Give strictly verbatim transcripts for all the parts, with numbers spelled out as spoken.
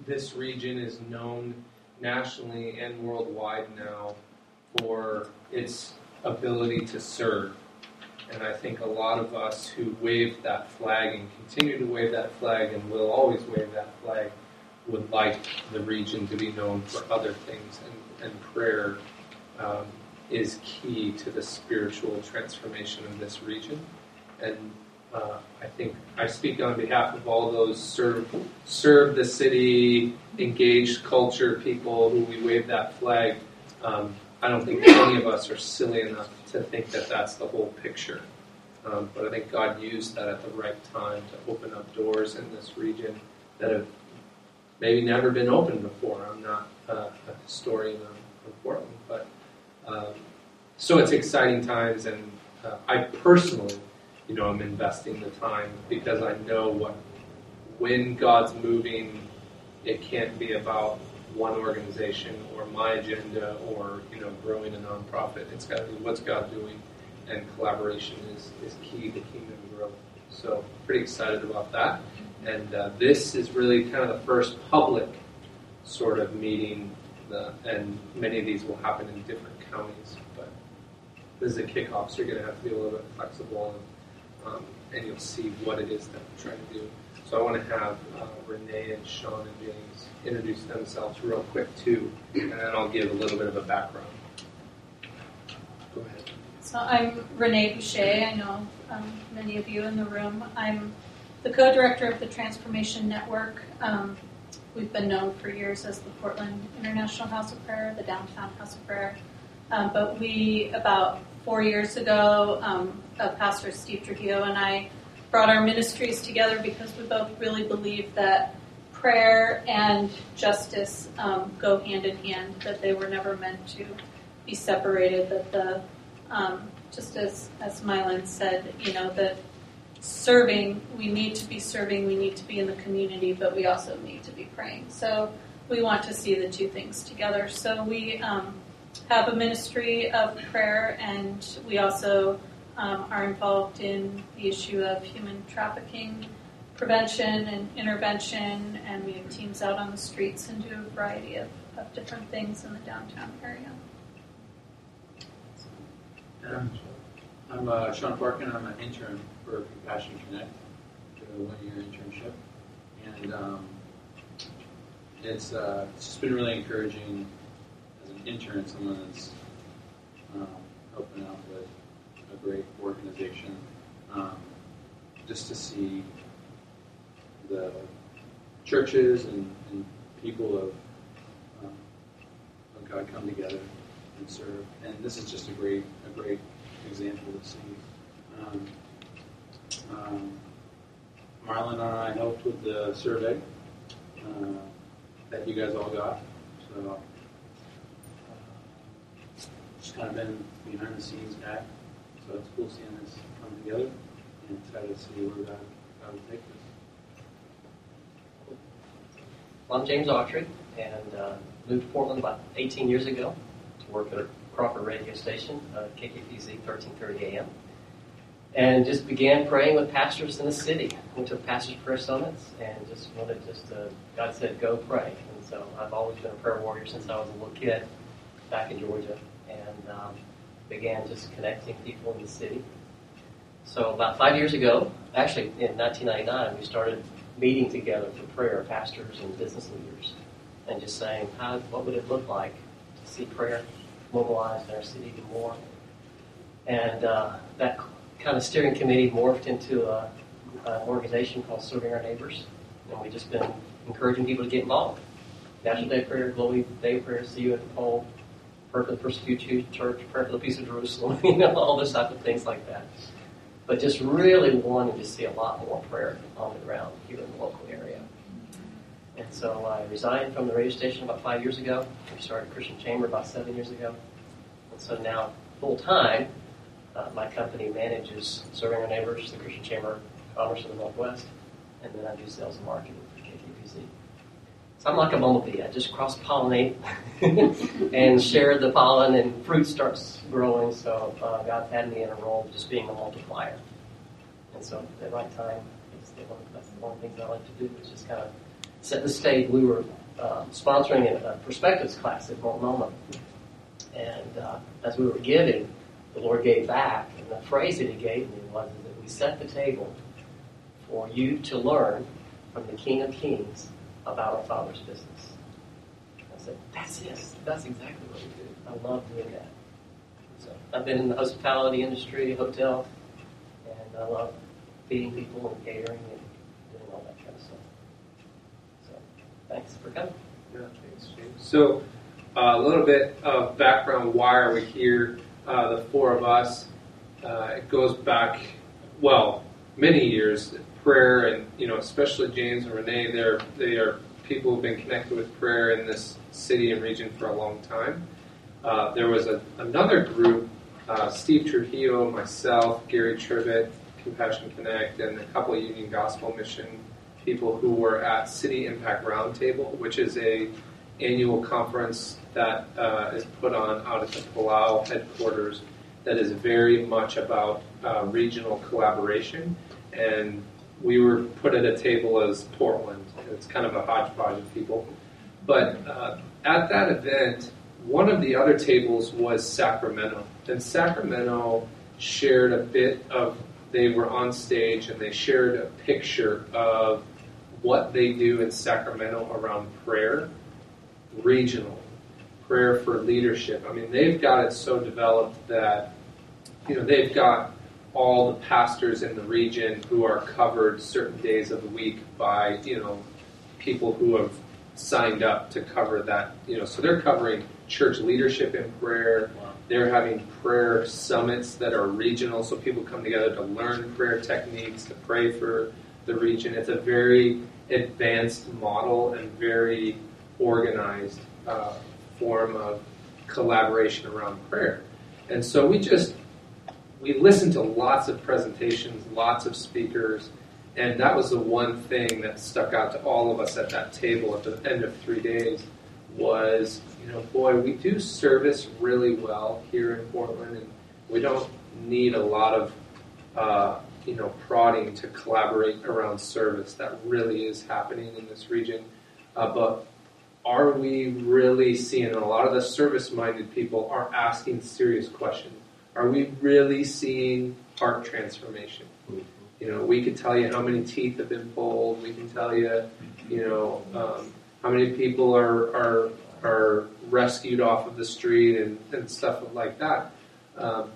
this region is known nationally and worldwide now for its ability to serve. And I think a lot of us who wave that flag and continue to wave that flag and will always wave that flag would like the region to be known for other things. And, and prayer um, is key to the spiritual transformation of this region. And uh, I think I speak on behalf of all those serve, serve the city, engaged culture people who we wave that flag. Um, I don't think any of us are silly enough to think that that's the whole picture. Um, but I think God used that at the right time to open up doors in this region that have maybe never been opened before. I'm not uh, a historian of, of Portland, but um, so it's exciting times, and uh, I personally, you know, I'm investing the time because I know what when God's moving, it can't be about one organization or my agenda or, you know, growing a nonprofit. It's got to be what's God doing, and collaboration is, is key to kingdom growth. So pretty excited about that. And uh, this is really kind of the first public sort of meeting, the, and many of these will happen in different counties. But this is a kickoff, so you're going to have to be a little bit flexible, and, um, and you'll see what it is that we're trying to do. So I want to have uh, Renee and Sean and James introduce themselves real quick too, and then I'll give a little bit of a background. Go ahead. So I'm Renee Boucher. I know um, many of you in the room. I'm the co-director of the Transformation Network. Um, we've been known for years as the Portland International House of Prayer, the Downtown House of Prayer. Um, but we, about four years ago, um, uh, Pastor Steve Trujillo and I brought our ministries together because we both really believe that prayer and justice um, go hand in hand, that they were never meant to be separated, that the, um, just as, as Mylan said, you know, that serving, we need to be serving, we need to be in the community, but we also need to be praying. So we want to see the two things together. So we um, have a ministry of prayer, and we also um, are involved in the issue of human trafficking prevention and intervention, and we have teams out on the streets and do a variety of, of different things in the downtown area. Um, I'm uh, Sean Parkin. I'm an intern for Compassion Connect, a one-year internship, and um, it's uh, it's just been really encouraging as an intern, someone that's um, helping out with a great organization, um, just to see the churches and, and people of, um, of God come together and serve, and this is just a great a great example to see. Um, um, Marlon and I helped with the survey uh, that you guys all got, so uh, just kind of been behind the scenes guy. So it's cool seeing this come together, and excited to see where God, God will take this. Well, I'm James Autry, and uh, moved to Portland about eighteen years ago to work at a Crawford radio station, uh, K K P Z thirteen thirty A M, and just began praying with pastors in the city. Went to pastors' prayer summits, and just wanted just to, God said, go pray. And so I've always been a prayer warrior since I was a little kid back in Georgia, and um, began just connecting people in the city. So about five years ago, actually in nineteen ninety-nine, we started meeting together for prayer, pastors and business leaders, and just saying, how, what would it look like to see prayer mobilized in our city even more? And uh, that kind of steering committee morphed into a, an organization called Serving Our Neighbors, and we've just been encouraging people to get involved. National Day of Prayer, Global Day of Prayer, See You at the Pole, Prayer for the Persecuted Church, Prayer for the Peace of Jerusalem, you know, all those type of things like that. But just really wanted to see a lot more prayer on the ground here in the local area. And so I resigned from the radio station about five years ago. We started Christian Chamber about seven years ago. And so now, full-time, uh, my company manages Serving Our Neighbors, the Christian Chamber of Commerce of the Northwest, and then I do sales and marketing for K K P Z. So I'm like a bumblebee. I just cross-pollinate and share the pollen, and fruit starts growing. So uh, God had me in a role of just being a multiplier. And so at the right time, that's one of the things I like to do, is just kind of set the stage. We were uh, sponsoring a, a perspectives class at Multnomah. And uh, as we were giving, the Lord gave back. And the phrase that he gave me was that we set the table for you to learn from the King of Kings about our Father's business. I said, that's it. That's exactly what we do. I love doing that. So I've been in the hospitality industry, hotel, and I love feeding people and catering and doing all that kind of stuff. So thanks for coming. Yeah, thanks, James. So uh, a little bit of background. Why are we here? Uh, the four of us. Uh, it goes back, well, many years. Prayer, and you know, especially James and Renee, they're they are people who've been connected with prayer in this city and region for a long time. Uh, there was a, another group, uh, Steve Trujillo, myself, Gary Tribbett, Compassion Connect, and a couple of Union Gospel Mission people who were at City Impact Roundtable, which is a annual conference that uh, is put on out at the Palau headquarters that is very much about uh, regional collaboration. And we were put at a table as Portland. It's kind of a hodgepodge of people. But uh, at that event, one of the other tables was Sacramento. And Sacramento shared a bit of, they were on stage and they shared a picture of what they do in Sacramento around prayer, regional, prayer for leadership. I mean, they've got it so developed that, you know, they've got all the pastors in the region who are covered certain days of the week by, you know, people who have signed up to cover that, you know, so they're covering church leadership in prayer. Wow. They're having prayer summits that are regional, so people come together to learn prayer techniques, to pray for the region. It's a very advanced model and very organized uh, form of collaboration around prayer. And so we just, we listened to lots of presentations, lots of speakers, and that was the one thing that stuck out to all of us at that table at the end of three days was, you know, boy, we do service really well here in Portland, and we don't need a lot of, uh, you know, prodding to collaborate around service. That really is happening in this region. Uh, but are we really seeing, and a lot of the service-minded people are asking serious questions, are we really seeing heart transformation? You know, we could tell you how many teeth have been pulled. We can tell you, you know, um, how many people are are are rescued off of the street and, and stuff like that. Um,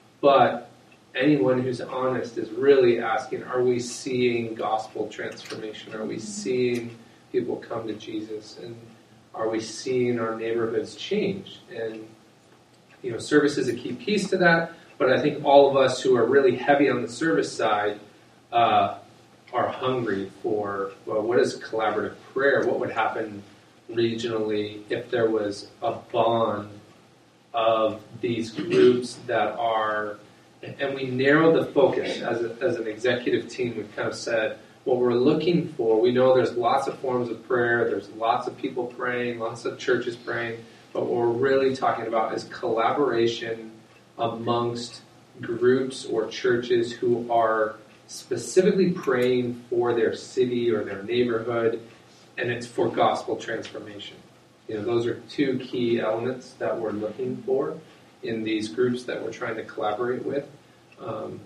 but anyone who's honest is really asking, are we seeing gospel transformation? Are we seeing people come to Jesus? And are we seeing our neighborhoods change? And you know, service is a key piece to that, but I think all of us who are really heavy on the service side uh, are hungry for, well, what is collaborative prayer? What would happen regionally if there was a bond of these groups that are, and we narrowed the focus as, a, as an executive team. We've kind of said what we're looking for. We know there's lots of forms of prayer. There's lots of people praying, lots of churches praying. But what we're really talking about is collaboration amongst groups or churches who are specifically praying for their city or their neighborhood, and it's for gospel transformation. You know, those are two key elements that we're looking for in these groups that we're trying to collaborate with. Um,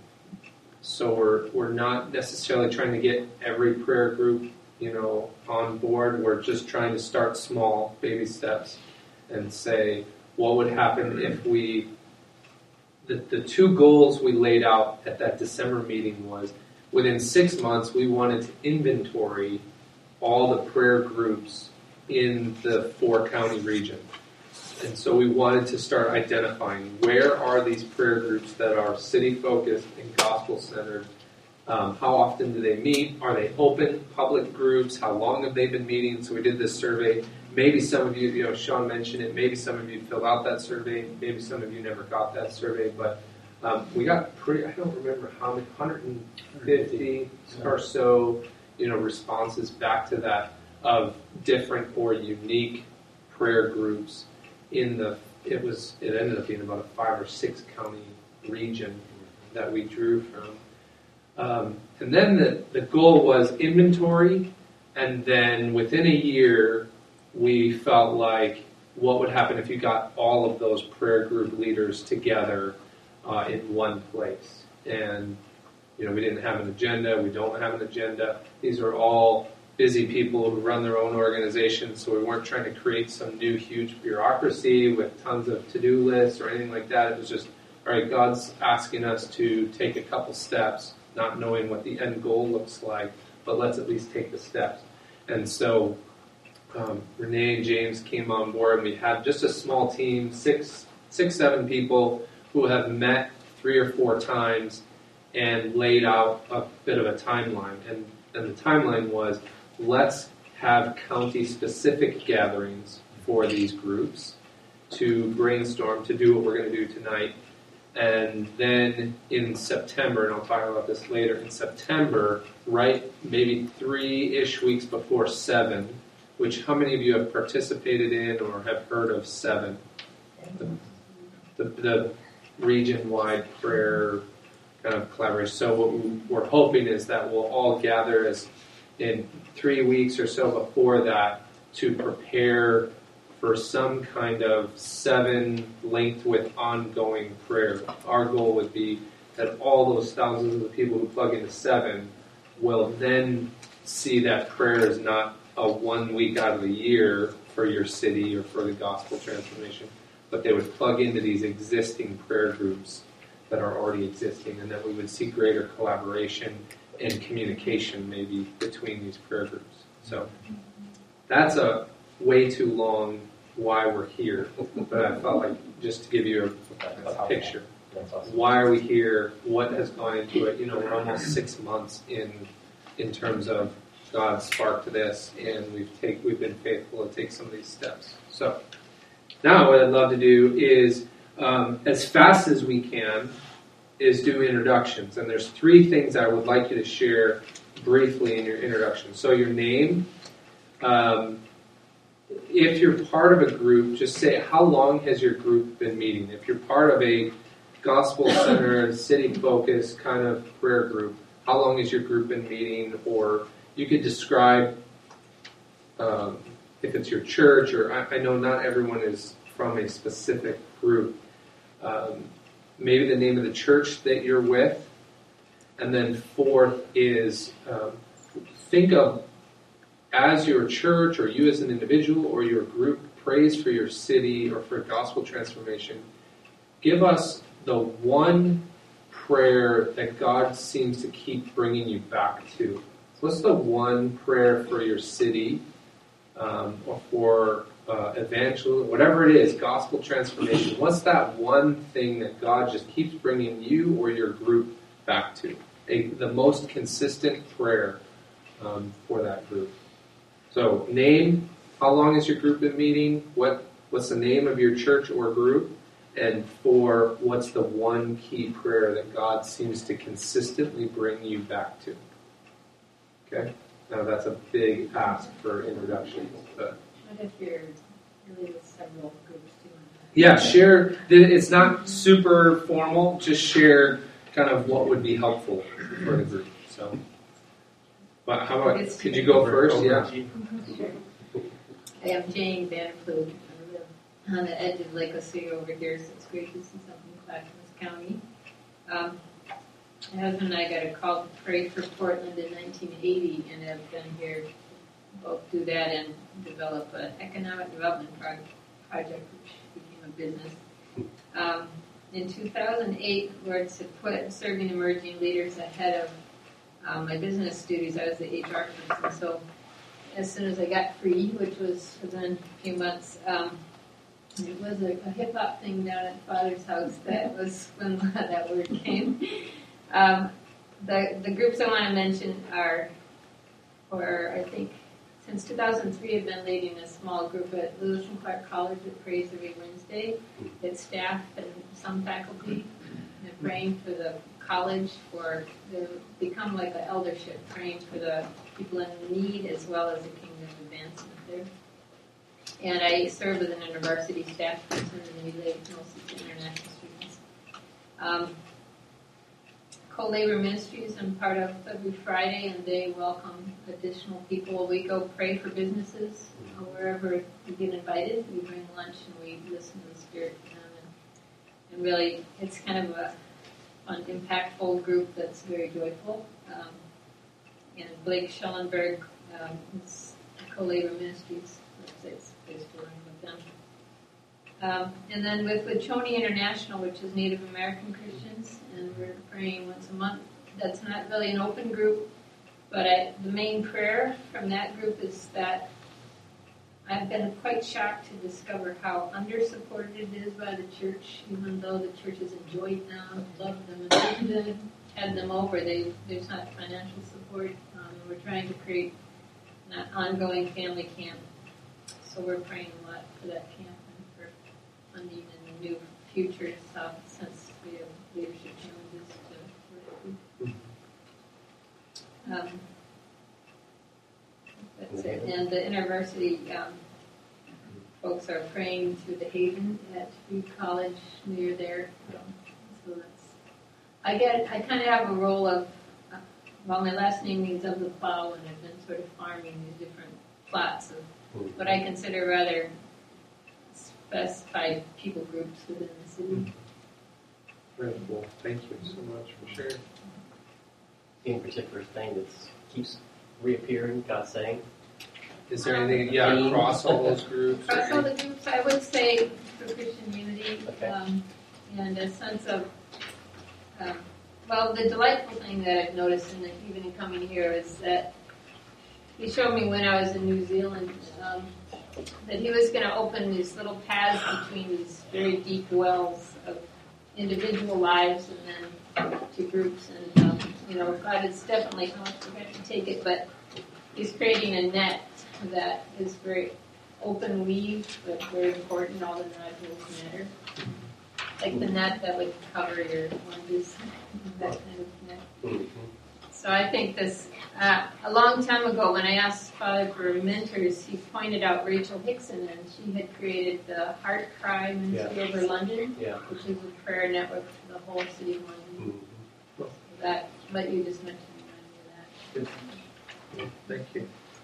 so we're we're not necessarily trying to get every prayer group, you know, on board. We're just trying to start small, baby steps, and say, what would happen if we, the, the two goals we laid out at that December meeting was, within six months, we wanted to inventory all the prayer groups in the four-county region. And so we wanted to start identifying where are these prayer groups that are city-focused and gospel-centered. Um, how often do they meet? Are they open, public groups? How long have they been meeting? So we did this survey. Maybe some of you, you know, Sean mentioned it, maybe some of you filled out that survey, maybe some of you never got that survey, but um, we got pretty, I don't remember how many, one hundred fifty or so, you know, responses back to that of different or unique prayer groups in the, it was, it ended up being about a five or six county region that we drew from. Um, and then the, the goal was inventory And then within a year, we felt like what would happen if you got all of those prayer group leaders together uh, in one place. And, you know, we didn't have an agenda. We don't have an agenda. These are all busy people who run their own organizations, so we weren't trying to create some new huge bureaucracy with tons of to-do lists or anything like that. It was just, all right, God's asking us to take a couple steps, not knowing what the end goal looks like, but let's at least take the steps. And so um, Renee and James came on board, and we had just a small team, six, six, seven people who have met three or four times and laid out a bit of a timeline. And, and the timeline was, let's have county-specific gatherings for these groups to brainstorm, to do what we're going to do tonight. And then in September, and I'll talk about this later, in September, right, maybe three-ish weeks before seven, which how many of you have participated in or have heard of seven? The, the, the region-wide prayer kind of collaboration. So what we're hoping is that we'll all gather as in three weeks or so before that to prepare for some kind of seven linked with ongoing prayer. Our goal would be that all those thousands of people who plug into seven will then see that prayer is not a one week out of the year for your city or for the gospel transformation, but they would plug into these existing prayer groups that are already existing, and that we would see greater collaboration and communication maybe between these prayer groups. So that's a way too long why we're here, but I felt like just to give you a, a picture. Why are we here? What has gone into it? You know, we're almost six months in in terms of God's spark to this, and we've take we've been faithful to take some of these steps. So now what I'd love to do is, um, as fast as we can, is do introductions. And there's three things I would like you to share briefly in your introduction. So your name. Um, if you're part of a group, just say, how long has your group been meeting? If you're part of a gospel-centered, city-focused kind of prayer group, how long has your group been meeting? Or you could describe, um, if it's your church, or I, I know not everyone is from a specific group. Um, maybe the name of the church that you're with. And then fourth is, um, think of, as your church or you as an individual or your group prays for your city or for gospel transformation, give us the one prayer that God seems to keep bringing you back to. What's the one prayer for your city um, or for uh, evangelism, whatever it is, gospel transformation? What's that one thing that God just keeps bringing you or your group back to? A, the most consistent prayer um, for that group. So, name, how long has your group been meeting? What What's the name of your church or group? And four, what's the one key prayer that God seems to consistently bring you back to? Okay? Now, that's a big ask for introduction. But what if you're really with several groups doing that? Yeah, share. It's not super formal. Just share kind of what would be helpful for the group. So. But how about, could you go first? Yeah. Sure. I am Jane Vanderploeg. I live on the edge of Lake Oswego over here, so it's great to see something in Clackamas County. Um, my husband and I got a call to pray for Portland in nineteen eighty, and have been here to both do that and develop an economic development pro- project, which became a business. Um, in two thousand eight, Lord said, put serving emerging leaders ahead of Um, my business duties. I was the H R person, so as soon as I got free, which was within a few months, um, it was a, a hip hop thing down at Father's house. That was when that word came. Um, the the groups I want to mention are, or I think since two thousand three, I've been leading a small group at Lewis and Clark College that prays every Wednesday. It's staff and some faculty, and praying for the college, for to become like an eldership, praying for the people in need as well as the kingdom advancement there. And I serve as an university staff person and relate mostly to international students. Um, Co-Labor Ministries. I'm part of every Friday, and they welcome additional people. We go pray for businesses uh, wherever we get invited. We bring lunch and we listen to the Spirit to them. And, and really, it's kind of a fun, impactful group that's very joyful. Um, and Blake Schellenberg um, is Co-Labor Ministries. It's based around with them. Um, and then with Wachoni International, which is Native American Christians, and we're praying once a month. That's not really an open group, but I, the main prayer from that group is that I've been quite shocked to discover how under-supported it is by the church, even though the church has enjoyed them, loved them, and them, had them over. They, there's not financial support. Um, and we're trying to create an ongoing family camp. So we're praying a lot for that camp and for funding and new future stuff since we have leadership challenges to work through. Um, that's it. And the InterVarsity um, folks are praying through the Haven at Reed College near there. Um, so that's, I get, I kind of have a role of, uh, well, my last name means of the plow, and I've been sort of farming these different plots of what I consider rather specified people groups within the city. Very cool. Thank you so much for sharing. Any particular thing that keeps reappearing, God saying? Is there anything, yeah, across all those groups? Across all the groups, I would say for Christian unity, Okay. um, and a sense of, um, well, the delightful thing that I've noticed in the, even in coming here is that he showed me when I was in New Zealand um, that he was going to open these little paths between these very deep wells of individual lives and then to groups. And, um, you know, God is definitely, oh, I forgot to take it, but he's creating a net that is very open weave, but very important. All the nodules matter. Like the net that would cover your oranges, that kind of net. Mm-hmm. So I think this, uh, a long time ago when I asked Father for mentors, he pointed out Rachel Hickson, and she had created the Heart Cry Ministry Yeah. over London, Yeah. which is a prayer network for the whole city of London. Mm-hmm. That, what you just mentioned reminded me of that. Thank you.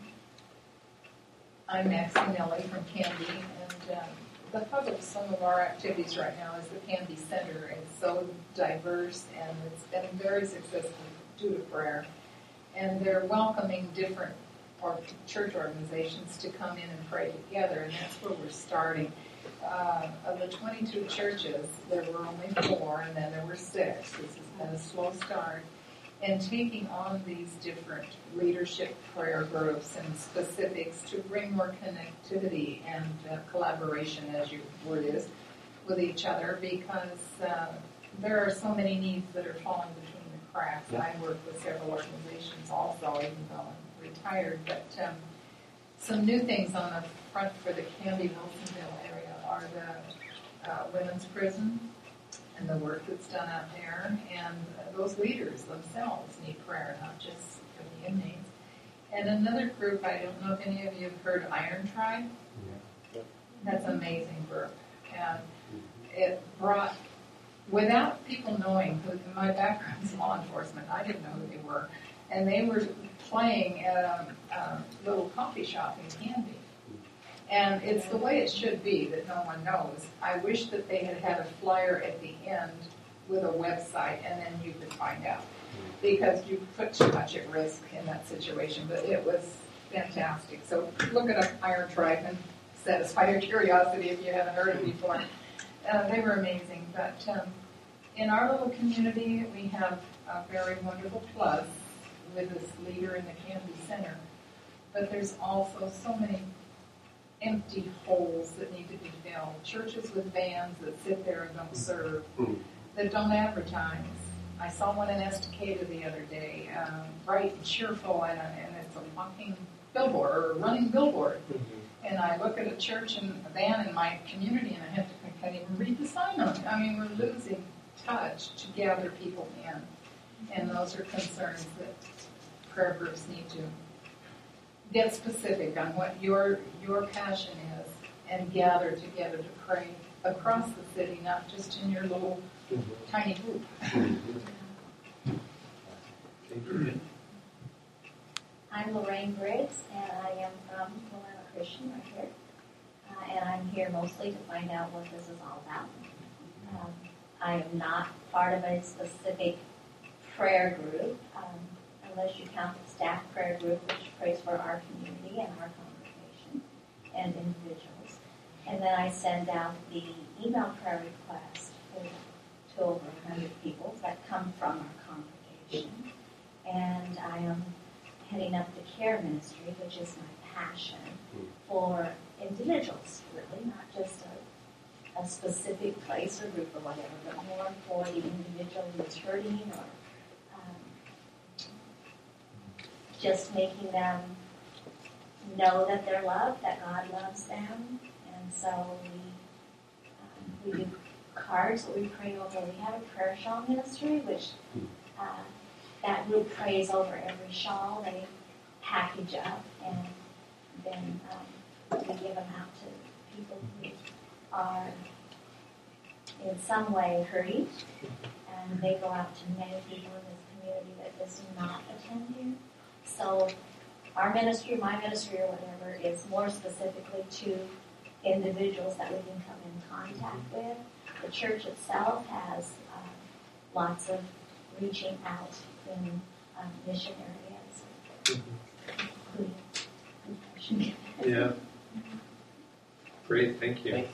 I'm Maxine Ellie from Candy, and um, the hub of some of our activities right now is the Candy Center. It's so diverse, and it's been very successful due to prayer. And they're welcoming different or church organizations to come in and pray together, and that's where we're starting. Uh, of the twenty-two churches, there were only four, and then there were six. This has been a slow start. And taking on these different leadership prayer groups and specifics to bring more connectivity and uh, collaboration, as your word is, with each other, because uh, there are so many needs that are falling between the cracks. Yeah. I work with several organizations also, even though I'm retired, but um, some new things on the front for the Candy-Wilsonville area are the uh, women's prison and the work that's done out there, and uh, those leaders themselves need prayer, not just for the inmates. And another group, I don't know if any of you have heard Iron Tribe. Yeah. That's an amazing group. And it brought, without people knowing, because my background is law enforcement, I didn't know who they were, and they were playing at a, a little coffee shop in Canby. And it's the way it should be that no one knows. I wish that they had had a flyer at the end with a website, and then you could find out. Because you put too much at risk in that situation. But it was fantastic. So look it up, Iron Tribe, and satisfy your curiosity if you haven't heard it before. Uh, they were amazing. But um, in our little community, we have a very wonderful plus with this leader in the Candy Center. But there's also so many empty holes that need to be filled. Churches with vans that sit there and don't serve, that don't advertise. I saw one in Estacada the other day, um, bright and cheerful, and, and it's a walking billboard or a running billboard. Mm-hmm. And I look at a church and a van in my community, and I have to I can't even read the sign on it. I mean, we're losing touch to gather people in, and those are concerns that prayer groups need to get specific on what your your passion is and gather together to pray across the city, not just in your little Mm-hmm. tiny group. Mm-hmm. Thank you. I'm Lorraine Briggs, and I am from Willamette Christian right here. Uh, and I'm here mostly to find out what this is all about. Um, I am not part of a specific prayer group, um, unless you count the staff prayer group, which prays for our community and our congregation and individuals. And then I send out the email prayer request for, to over one hundred people that come from our congregation. And I am heading up the care ministry, which is my passion for individuals, really, not just a, a specific place or group or whatever, but more for the individual who's hurting or um, just making them know that they're loved, that God loves them. And so we um, we do cards that we pray over. We have a prayer shawl ministry, which uh, that group prays over every shawl. They package up and then um, we give them out to people who are in some way hurting. And they go out to many people in this community that does not attend here. So our ministry, my ministry or whatever, is more specifically to individuals that we can come in contact with. The church itself has uh, lots of reaching out in um, mission areas, including confession. Yeah. Great, thank you. Thanks.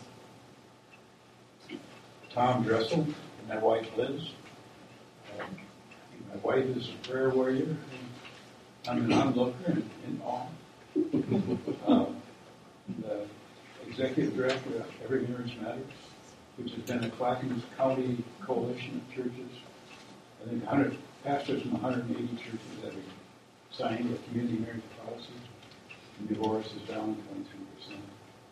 Tom Dressel, and my wife Liz. Um, my wife is a prayer warrior. And I'm an onlooker in, in awe. Um, the executive director of Every Marriage Matters, which has been a Clackamas County coalition of churches. I think one hundred pastors from one hundred eighty churches that have signed a community marriage policy. And divorce is down twenty-two percent.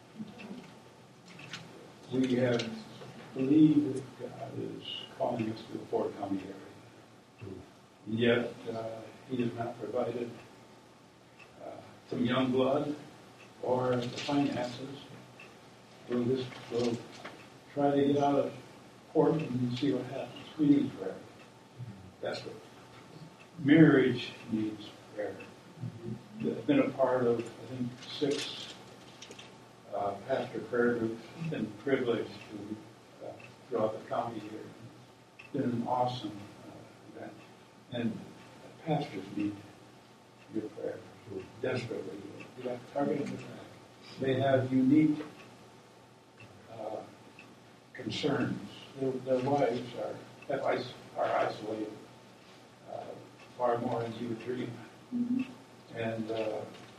We have believed that God is calling us to the Fort County area. Yet uh, He has not provided uh, some young blood or the finances. We'll just we'll try to get out of Portland and see what happens. We need prayer. That's what marriage needs prayer. I've been a part of, I think, six uh, pastor prayer groups. I've been privileged to uh, throughout the county here. It's been an awesome uh, event. And pastors need your prayer desperately. You got targeted attack. They have unique uh, concerns. Their, their wives are have is, are isolated uh, far more than you would dream. Mm-hmm. And uh,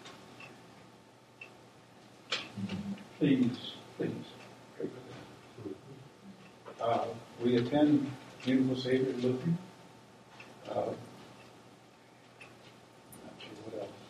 please, please pray for them. Uh, we attend Beautiful Savior Lutheran. Uh, not sure what else.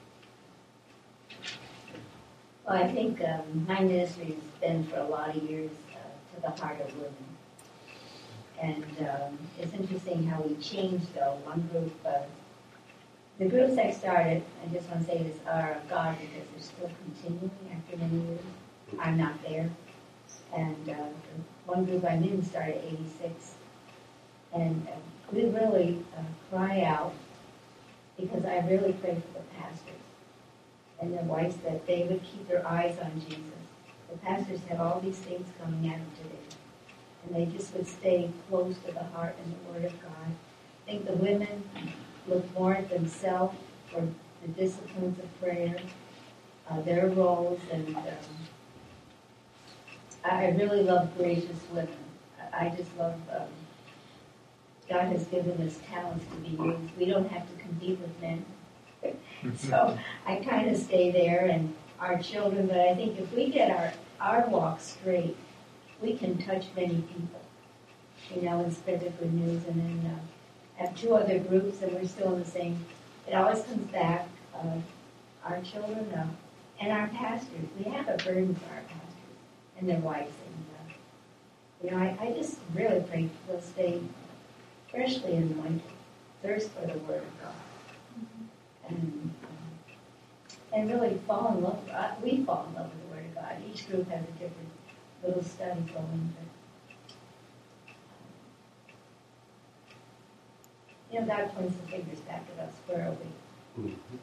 Well, I think um, my ministry has been for a lot of years uh, to the heart of women. And um, it's interesting how we changed, though. One group, uh, the groups I started, I just want to say this, are of God because they're still continuing after many years. I'm not there. And uh, the one group I'm in started in eighty-six. And uh, we really uh, cry out because I really pray for the pastors and their wives that they would keep their eyes on Jesus. The pastors have all these things coming at them today. And they just would stay close to the heart and the Word of God. I think the women look more at themselves for the disciplines of prayer, uh, their roles, and um, I really love courageous women. I just love, um, God has given us talents to be used. We don't have to compete with men. So I kind of stay there and our children, but I think if we get our, our walk straight, we can touch many people, you know, and spread the good news. And then uh, have two other groups, and we're still in the same. It always comes back. Uh, our children uh, and our pastors. We have a burden for our pastors and their wives. And uh, you know, I, I just really pray we'll stay freshly anointed, thirst for the Word of God, mm-hmm. and um, and really fall in love. Uh, we fall in love with the Word of God. Each group has a different little study going, but you know, God points the fingers back at us. Where are we? Mm-hmm.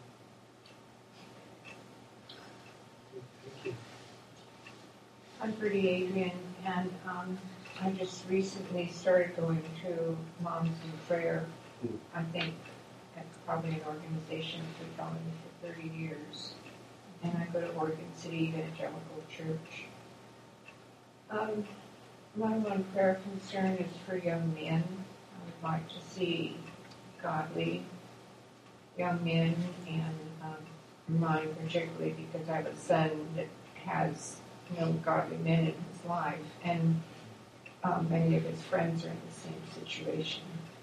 I'm Bertie Adrian, and um, I just recently started going to Moms in Prayer. I think that's probably an organization that's been following me for thirty years. And I go to Oregon City Evangelical Church. Um, my one prayer concern is for young men. I would like to see godly young men, and um, mine particularly because I have a son that has no godly men in his life, and um, many of his friends are in the same situation.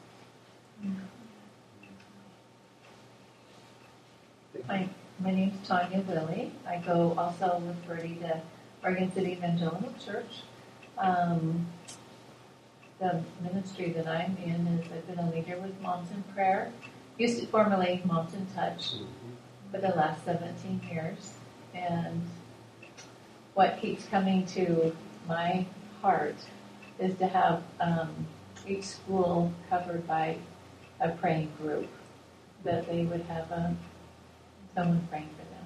My, my name's Tanya Willie. I go also with Bertie to Oregon City Evangelical Church. Um, the ministry that I'm in is I've been a leader with Moms in Prayer. Used to formerly Moms in Touch for the last seventeen years. And what keeps coming to my heart is to have um, each school covered by a praying group, that they would have a, someone praying for them.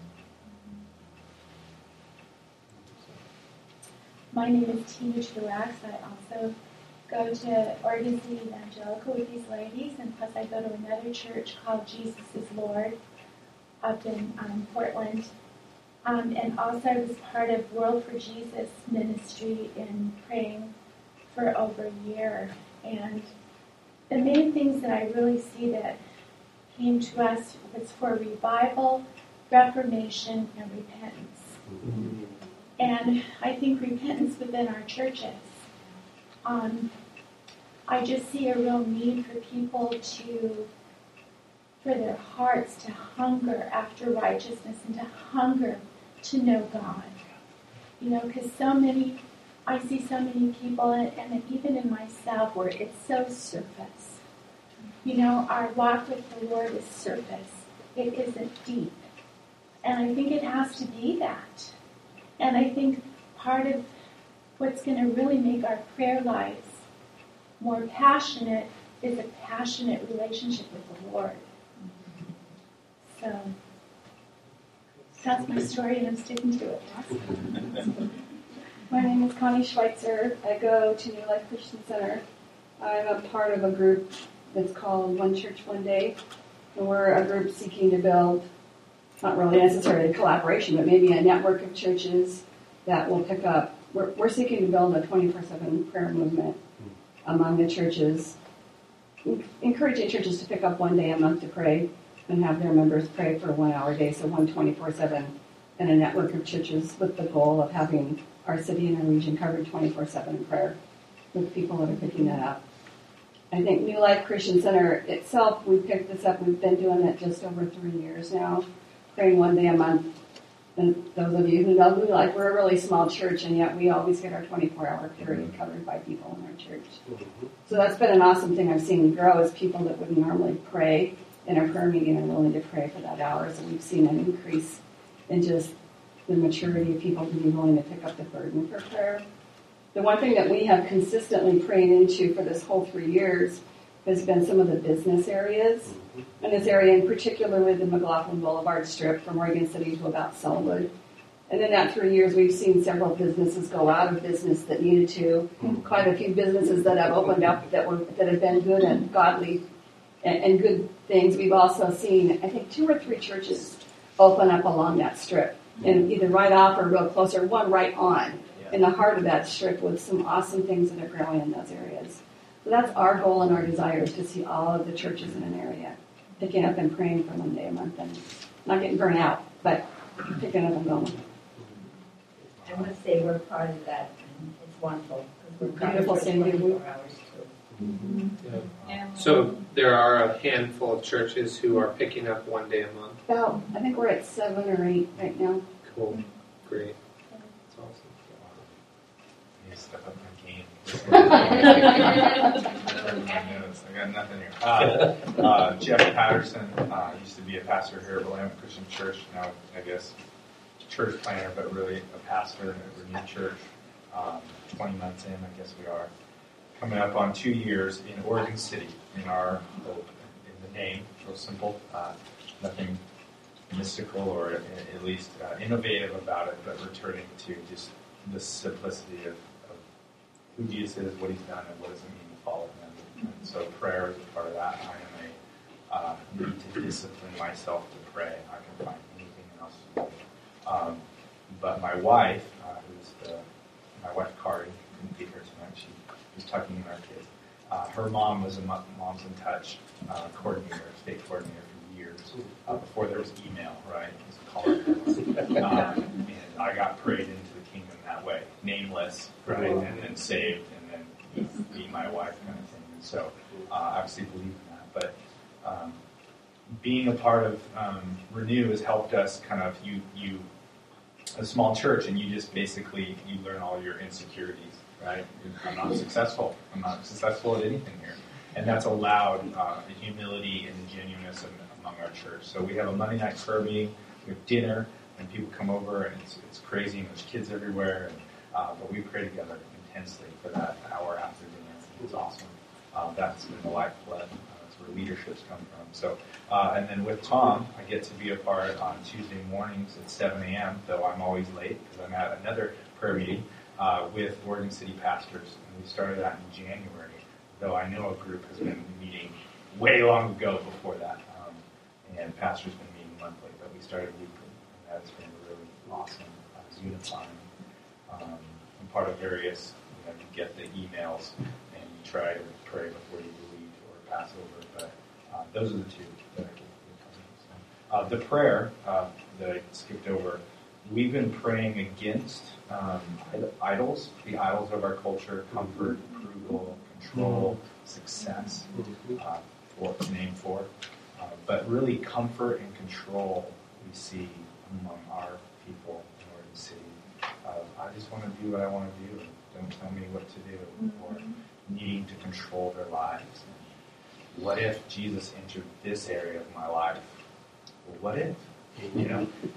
My name is Tina Truax. I also go to Oregon City Evangelical with these ladies, and plus I go to another church called Jesus is Lord up in um, Portland. Um, and also I was part of World for Jesus ministry in praying for over a year. And the main things that I really see that came to us was for revival, reformation, and repentance. Mm-hmm. And I think repentance within our churches. Um, I just see a real need for people to, for their hearts to hunger after righteousness and to hunger to know God. You know, because so many, I see so many people, and, and even in myself, where it's so surface. You know, our walk with the Lord is surface. It isn't deep. And I think it has to be that. And I think part of what's going to really make our prayer lives more passionate is a passionate relationship with the Lord. So that's my story, and I'm sticking to it. My name is Connie Schweitzer. I go to New Life Christian Center. I'm a part of a group that's called One Church One Day. And we're a group seeking to build, not really necessarily a collaboration, but maybe a network of churches that will pick up. We're, we're seeking to build a twenty-four seven prayer movement among the churches, encouraging churches to pick up one day a month to pray and have their members pray for one hour a day, so one twenty-four seven, and a network of churches with the goal of having our city and our region covered twenty-four seven in prayer with people that are picking that up. I think New Life Christian Center itself, we picked this up, we've been doing it just over three years now, praying one day a month. And those of you who know New Life, we're a really small church, and yet we always get our twenty-four hour period covered by people in our church. So that's been an awesome thing I've seen grow, is people that would normally pray in a prayer meeting are willing to pray for that hour. So we've seen an increase in just the maturity of people to be willing to pick up the burden for prayer. The one thing that we have consistently prayed into for this whole three years has been some of the business areas. And this area in particular with the McLaughlin Boulevard Strip from Oregon City to about Selwood. And in that three years, we've seen several businesses go out of business that needed to. Quite a few businesses that have opened up that were that have been good and godly and, and good things. We've also seen, I think, two or three churches open up along that strip, and either right off or real close, or one right on in the heart of that strip with some awesome things that are growing in those areas. So that's our goal and our desire, is to see all of the churches in an area picking up and praying for one day a month and not getting burnt out, but picking up and going. I must say we're part of that, and it's wonderful. We're Beautiful for twenty-four hours too. Mm-hmm. Yeah. So there are a handful of churches who are picking up one day a month. About, I think we're at seven or eight right now. Cool. Great. That's awesome. You step up my game. I got nothing here. Uh, uh, Jeff Patterson uh, used to be a pastor here at Willamette Christian Church. Now, I guess, church planner, but really a pastor at a renewed church. Um, twenty months in, I guess we are. Coming up on two years in Oregon City in our hope the name, real simple, uh, nothing mystical or at, at least uh, innovative about it, but returning to just the simplicity of, of who Jesus is, what he's done, and what does it mean to follow him. And so prayer is a part of that. I am a uh, need to discipline myself to pray. I can find anything else to do. Um, but my wife, uh, who's the, my wife Kari, couldn't be here tonight. She was tucking in our kids. Uh, her mom was a Moms in Touch uh, coordinator, state coordinator for years, uh, before there was email, right? It was a call. um, and I got prayed into the kingdom that way, nameless, right? And then saved, and then you know, be my wife kind of thing. And so uh, I obviously believe in that. But um, being a part of um, Renew has helped us kind of, you, you, a small church, and you just basically, you learn all your insecurities. Right? I'm not successful. I'm not successful at anything here. And that's allowed uh, the humility and the genuineness of, among our church. So we have a Monday night prayer meeting. We have dinner, and people come over, and it's, it's crazy, and there's kids everywhere. And, uh, but we pray together intensely for that hour after dinner. It's awesome. Uh, that's been the lifeblood. Uh, that's where leadership's come from. So, uh, and then with Tom, I get to be a part on Tuesday mornings at seven a.m., though I'm always late because I'm at another prayer meeting. Uh, with Oregon City pastors, and we started that in January, though I know a group has been meeting way long ago before that, um, and pastors have been meeting monthly, but we started weekly, and that's been really awesome. Uh, it's unifying. Um, I'm part of various, you know, you get the emails, and you try to pray before you leave or pass over, but uh, those are the two that I get. So, uh, the prayer uh, that I skipped over, we've been praying against um, idols, the idols of our culture, comfort, approval, control, success, uh, for, to name four. Uh, but really comfort and control we see among our people in Oregon City. Uh, I just want to do what I want to do. Don't tell me what to do. Or needing to control their lives. And what if Jesus entered this area of my life? Well, what if? You know? And,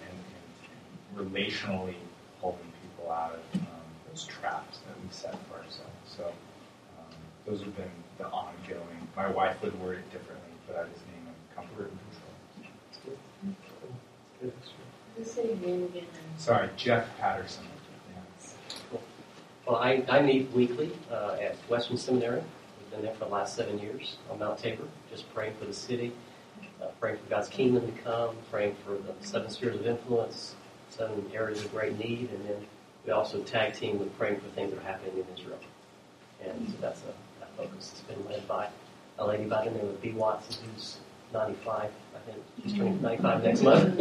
relationally pulling people out of um, those traps that we set for ourselves. So um, those have been the ongoing. My wife would word it differently, but I just name them comfort and control. Who's sitting there again? Sorry, Jeff Patterson. Yeah. Cool. Well, I, I meet weekly uh, at Western Seminary. We've been there for the last seven years on Mount Tabor, just praying for the city, uh, praying for God's kingdom to come, praying for the seven spheres of influence, seven areas of great need, and then we also tag team with praying for things that are happening in Israel. And so that's a that focus that's been led by a lady by the name of B. Watson, who's ninety-five. I think she's turning ninety-five next month.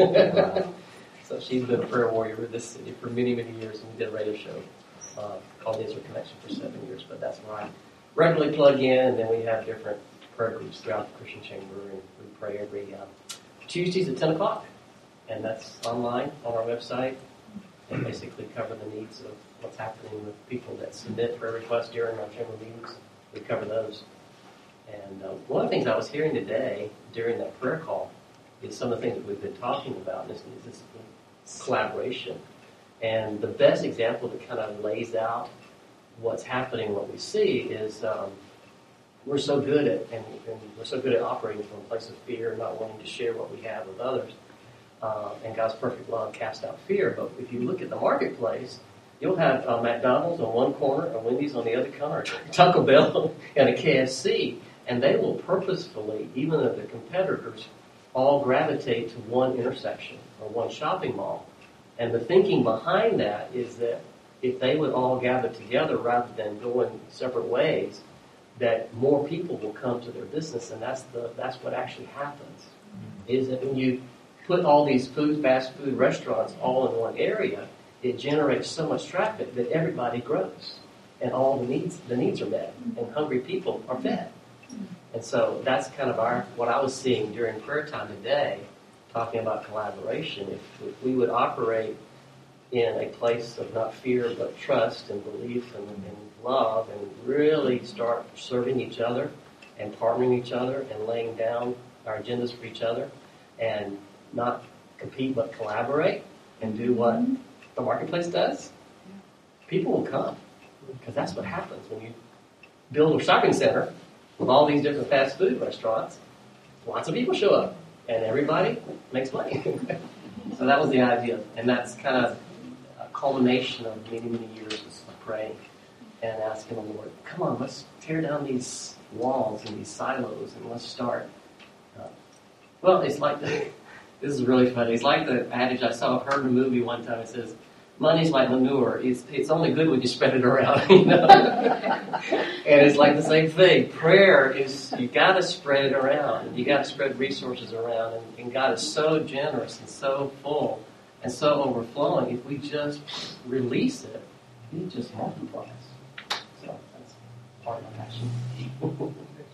So she's been a prayer warrior with this city for many, many years, and we did a radio show uh, called the Israel Connection for seven years. But that's where I regularly plug in, and then we have different prayer groups throughout the Christian Chamber, and we pray every uh, Tuesdays at ten o'clock. And that's online on our website, and basically cover the needs of what's happening with people that submit prayer requests during our chamber meetings. We cover those. And uh, one of the things I was hearing today during that prayer call is some of the things that we've been talking about, and this is this collaboration. And the best example that kind of lays out what's happening, what we see, is um, we're so good at, and, and we're so good at operating from a place of fear, not wanting to share what we have with others. Uh, and God's perfect love casts out fear. But if you look at the marketplace, you'll have uh, McDonald's on one corner, a Wendy's on the other corner, Taco Bell, and a K F C. And they will purposefully, even though the competitors, all gravitate to one intersection or one shopping mall. And the thinking behind that is that if they would all gather together rather than going separate ways, that more people will come to their business. And that's the that's what actually happens, is that when you put all these food, fast food restaurants all in one area, it generates so much traffic that everybody grows, and all the needs the needs are met, and hungry people are fed. And so that's kind of our what I was seeing during prayer time today, talking about collaboration. If, if we would operate in a place of not fear but trust and belief and, and love, and really start serving each other and partnering each other and laying down our agendas for each other, and not compete but collaborate and do what the marketplace does, people will come. Because that's what happens when you build a shopping center with all these different fast food restaurants. lots of people show up, and everybody makes money. So that was the idea, and that's kind of a culmination of many, many years of praying and asking the Lord, come on, let's tear down these walls and these silos, and let's start. Uh, well, it's like, the, this is really funny, it's like the adage I saw, heard in a movie one time, it says, money's like manure. It's it's only good when you spread it around, you know. And it's like the same thing. Prayer is, you got to spread it around. You got to spread resources around. And, and God is so generous and so full and so overflowing. If we just release it, He just multiplies. So that's part of my passion. Well,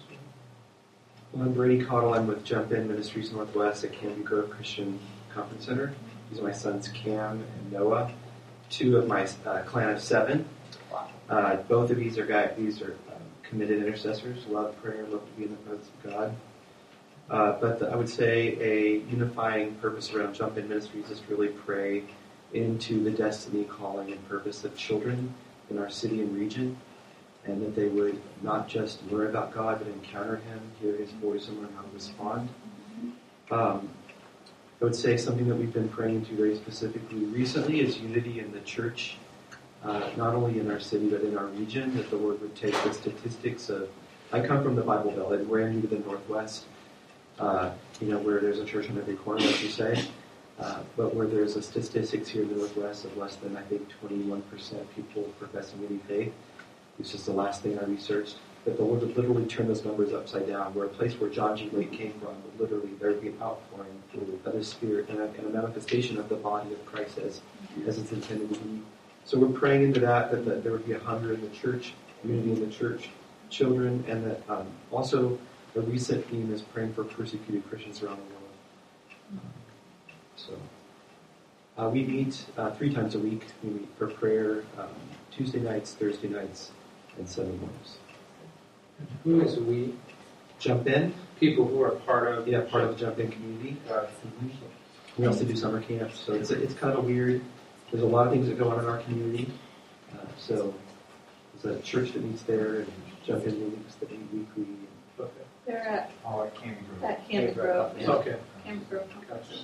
I'm Brady Cottle. I'm with Jump In Ministries Northwest at Canby Grove Christian Conference Center. These are my sons Cam and Noah. Two of my uh, clan of seven. Uh, both of these are guys. These are um, committed intercessors. Love prayer. Love to be in the presence of God. Uh, but the, I would say a unifying purpose around Jump In Ministries is to really pray into the destiny, calling, and purpose of children in our city and region, and that they would not just learn about God, but encounter Him, hear His voice, and learn how to respond. Um, I would say something that we've been praying to very specifically recently is unity in the church, uh, not only in our city but in our region, that the Lord would take the statistics of, I come from the Bible Belt, and we're new to the Northwest, uh, you know, where there's a church on every corner, as you say, uh, but where there's a statistics here in the Northwest of less than, I think, twenty-one percent of people professing any faith. It's just the last thing I researched. That the Lord would literally turn those numbers upside down, where a place where John G. Lake came from would literally, there would be an outpouring of His Spirit and a, and a manifestation of the body of Christ as, as it's intended to be. So we're praying into that, that, that there would be a hunger in the church, unity in the church, children, and that um, also the recent theme is praying for persecuted Christians around the world. Um, so uh, we meet uh, three times a week. We meet for prayer um, Tuesday nights, Thursday nights, and Sunday mornings. Who is we? Jump In. People who are part of yeah, part of the Jump In community. Uh, we also do summer camps, so it's a, it's kind of weird. There's a lot of things that go on in our community. Uh, so there's a church that meets there, and Jump In meetings that meet weekly. Okay. They're at, Oh, at Canby Grove. at Canby Grove. Yeah. Okay. Canby Grove. Gotcha.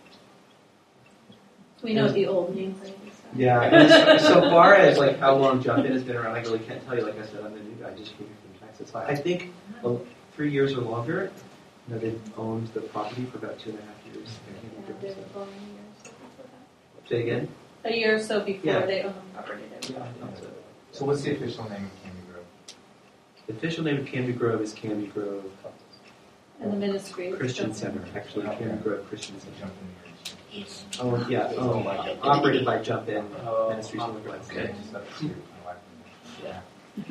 We know the old names. So. Yeah, and so far as like how long Jump In has been around, I really can't tell you. Like I said, I'm the new guy. I just came here from Texas. I think well, three years or longer. You know, they've owned the property for about two and a half years. Yeah, so. Say again? A year or so before yeah. they owned the property. Yeah, so. so what's the official name of Canby Grove? The official name of Canby Grove is Canby Grove. And the ministry Christian Center, actually, okay. Canby Grove Christian Center. Jump In. Oh, yeah, oh, operated by Jump In Oh, Ministries Northwest. Okay. Yeah.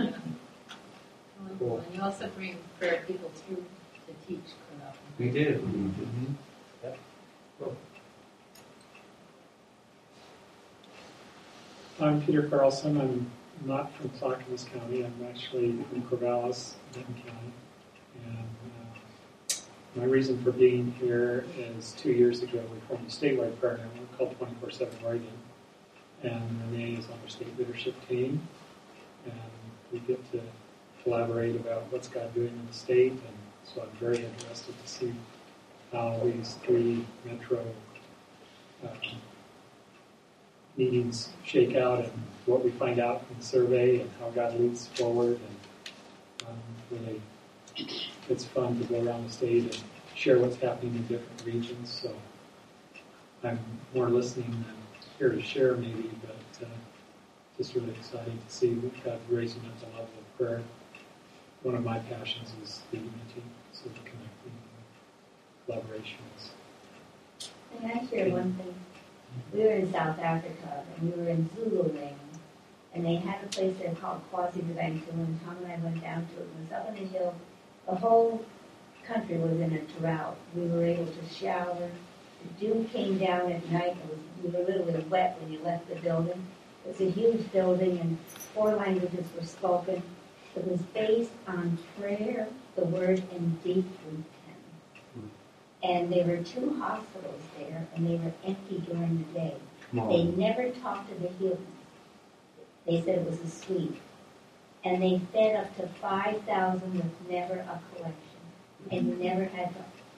Cool. And you also bring prayer people through to teach. We do. Mm-hmm. Yep. Cool. I'm Peter Carlson. I'm not from Clackamas County. I'm actually from Corvallis, Benton County. And uh, my reason for being here is two years ago we formed a statewide prayer network called twenty-four seven Oregon. And Renee is on our state leadership team. And we get to collaborate about what's God doing in the state. And so I'm very interested to see how these three metro uh, meetings shake out and what we find out from the survey and how God leads forward. And um, really, it's fun to go around the state and share what's happening in different regions. So I'm more listening than here to share maybe, but uh, just really excited to see what God raising up the level of prayer. One of my passions is the unity, so the connecting, collaborations. May I share one thing? We were in South Africa, and we were in Zululand, and they had a place there called KwaZulu-Natal, and Tom and I went down to it. It was up in the hill. The whole country was in a drought. We were able to shower. The dew came down at night. It was, we were literally wet when you left the building. It was a huge building, and four languages were spoken. It was based on prayer, the word, and deep repentance. And there were two hospitals there, and they were empty during the day. They never talked to the healers. They said it was a suite. And they fed up to five thousand with never a collection. And you never had to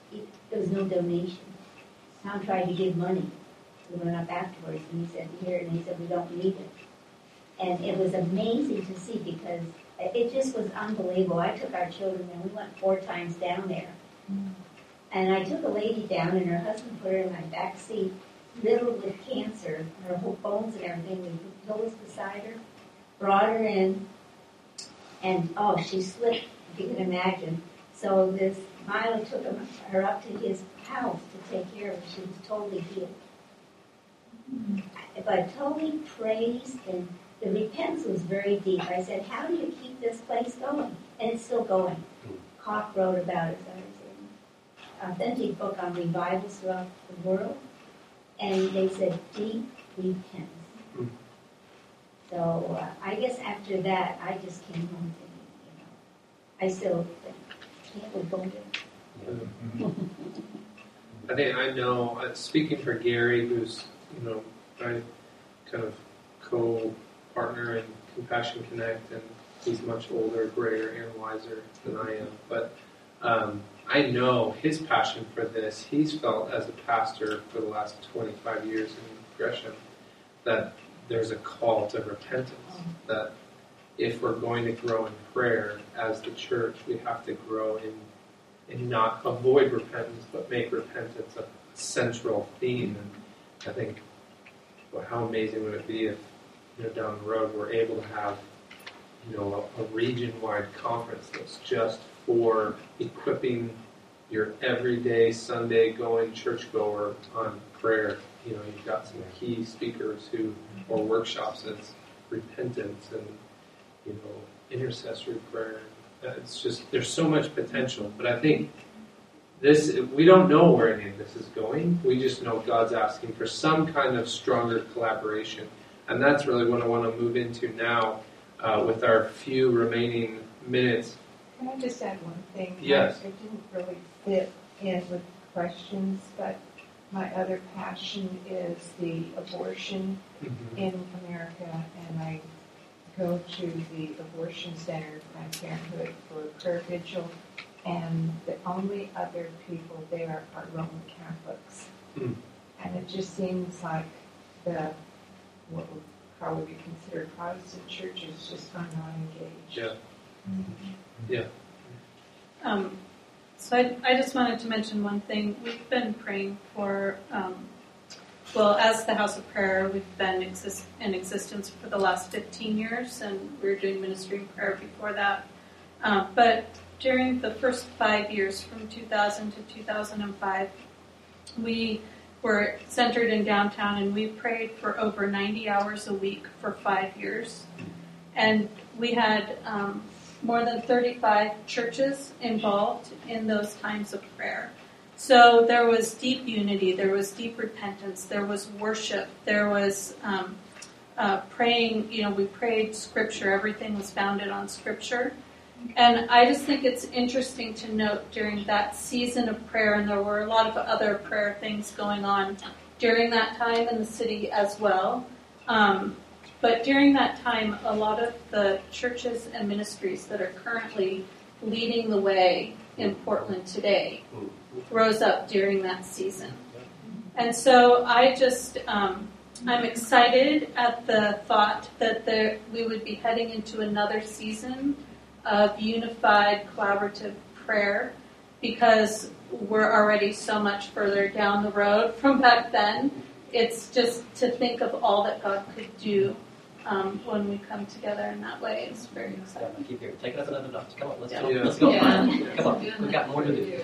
it, there was no donation. Tom tried to give money. We went up afterwards and he said, here, and he said, we don't need it. And it was amazing to see because it just was unbelievable. I took our children and we went four times down there. Mm-hmm. And I took a lady down and her husband put her in my back seat, riddled with cancer, her whole bones and everything. We put pillows beside her, brought her in, and oh, she slipped, if you can imagine. So this Milo took him, her up to his house to take care of her. She was totally healed. Mm-hmm. But totally praised, and the repentance was very deep. I said, how do you keep this place going? And it's still going. Koch wrote about it. So an authentic book on revivals throughout the world. And they said, deep repentance. Mm-hmm. So uh, I guess after that, I just came home thinking, you know, I still think, can't we go there? Mm-hmm. I think I know, uh, speaking for Gary, who's, you know, my kind of co-partner in Compassion Connect, and he's much older, grayer, and wiser than I am. But um, I know his passion for this. He's felt as a pastor for the last twenty-five years in Gresham that there's a call to repentance, that if we're going to grow in prayer as the church, we have to grow in and not avoid repentance, but make repentance a central theme. And I think, well, how amazing would it be if, you know, down the road we're able to have, you know, a, a region-wide conference that's just for equipping your everyday Sunday-going churchgoer on prayer. You know, you've got some key speakers who, or workshops that's repentance and, you know, intercessory prayer. It's just, there's so much potential. But I think this, we don't know where any of this is going. We just know God's asking for some kind of stronger collaboration. And that's really what I want to move into now uh, with our few remaining minutes. Can I just add one thing? Yes. It didn't really fit in with questions, but my other passion is the abortion mm-hmm. in America, and I go to the abortion center, Planned Parenthood, for a prayer vigil, and the only other people there are Roman Catholics. Mm. And it just seems like the, what would probably be considered Protestant churches just are not engaged. Yeah. Mm-hmm. Yeah. Um, so I, I just wanted to mention one thing. We've been praying for, um, well, as the House of Prayer, we've been exist- in existence for the last fifteen years, and we were doing ministry and prayer before that. Uh, but during the first five years, from two thousand to two thousand five, we were centered in downtown, and we prayed for over ninety hours a week for five years. And we had um, more than thirty-five churches involved in those times of prayer. So there was deep unity, there was deep repentance, there was worship, there was um, uh, praying, you know, we prayed scripture, everything was founded on scripture. And I just think it's interesting to note during that season of prayer, and there were a lot of other prayer things going on during that time in the city as well. Um, but during that time, a lot of the churches and ministries that are currently leading the way in Portland today rose up during that season. And so I just, um, I'm excited at the thought that there, we would be heading into another season of unified collaborative prayer, because we're already so much further down the road from back then. It's just to think of all that God could do um, when we come together in that way is very exciting. Yeah, keep here. Take it up another notch. Come on, let's yeah. go. Yeah. Let's go. Yeah. Come on, we've got more to do.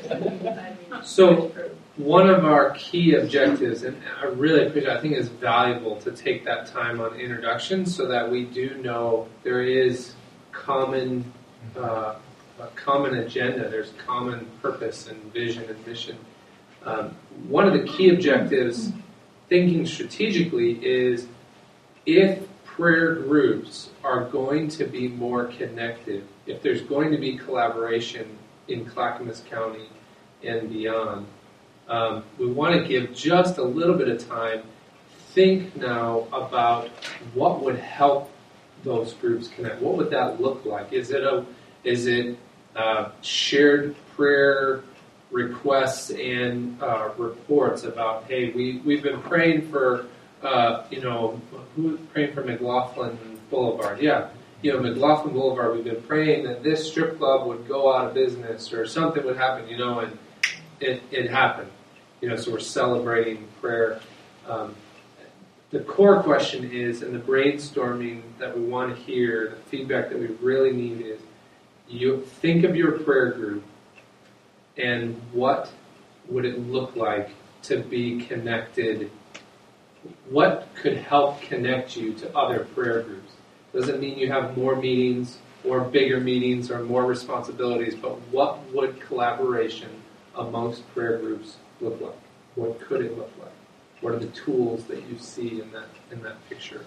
So one of our key objectives, and I really appreciate it, I think it's valuable to take that time on introduction so that we do know there is common uh, a common agenda, there's common purpose and vision and mission. Um, one of the key objectives, thinking strategically, is if prayer groups are going to be more connected, if there's going to be collaboration in Clackamas County and beyond, um, we want to give just a little bit of time. Think now about what would help those groups connect. What would that look like? Is it a is it uh, shared prayer requests and uh, reports about, hey, we, we've been praying for, uh, you know, who was praying for McLaughlin Boulevard? Yeah. You know, McLaughlin Boulevard, we've been praying that this strip club would go out of business or something would happen, you know, and it, it happened. You know, so we're celebrating prayer. Um, the core question is, and the brainstorming that we want to hear, the feedback that we really need is, you think of your prayer group and what would it look like to be connected? What could help connect you to other prayer groups? Doesn't mean you have more meetings or bigger meetings or more responsibilities, but what would collaboration amongst prayer groups look like? What could it look like? What are the tools that you see in that in that picture?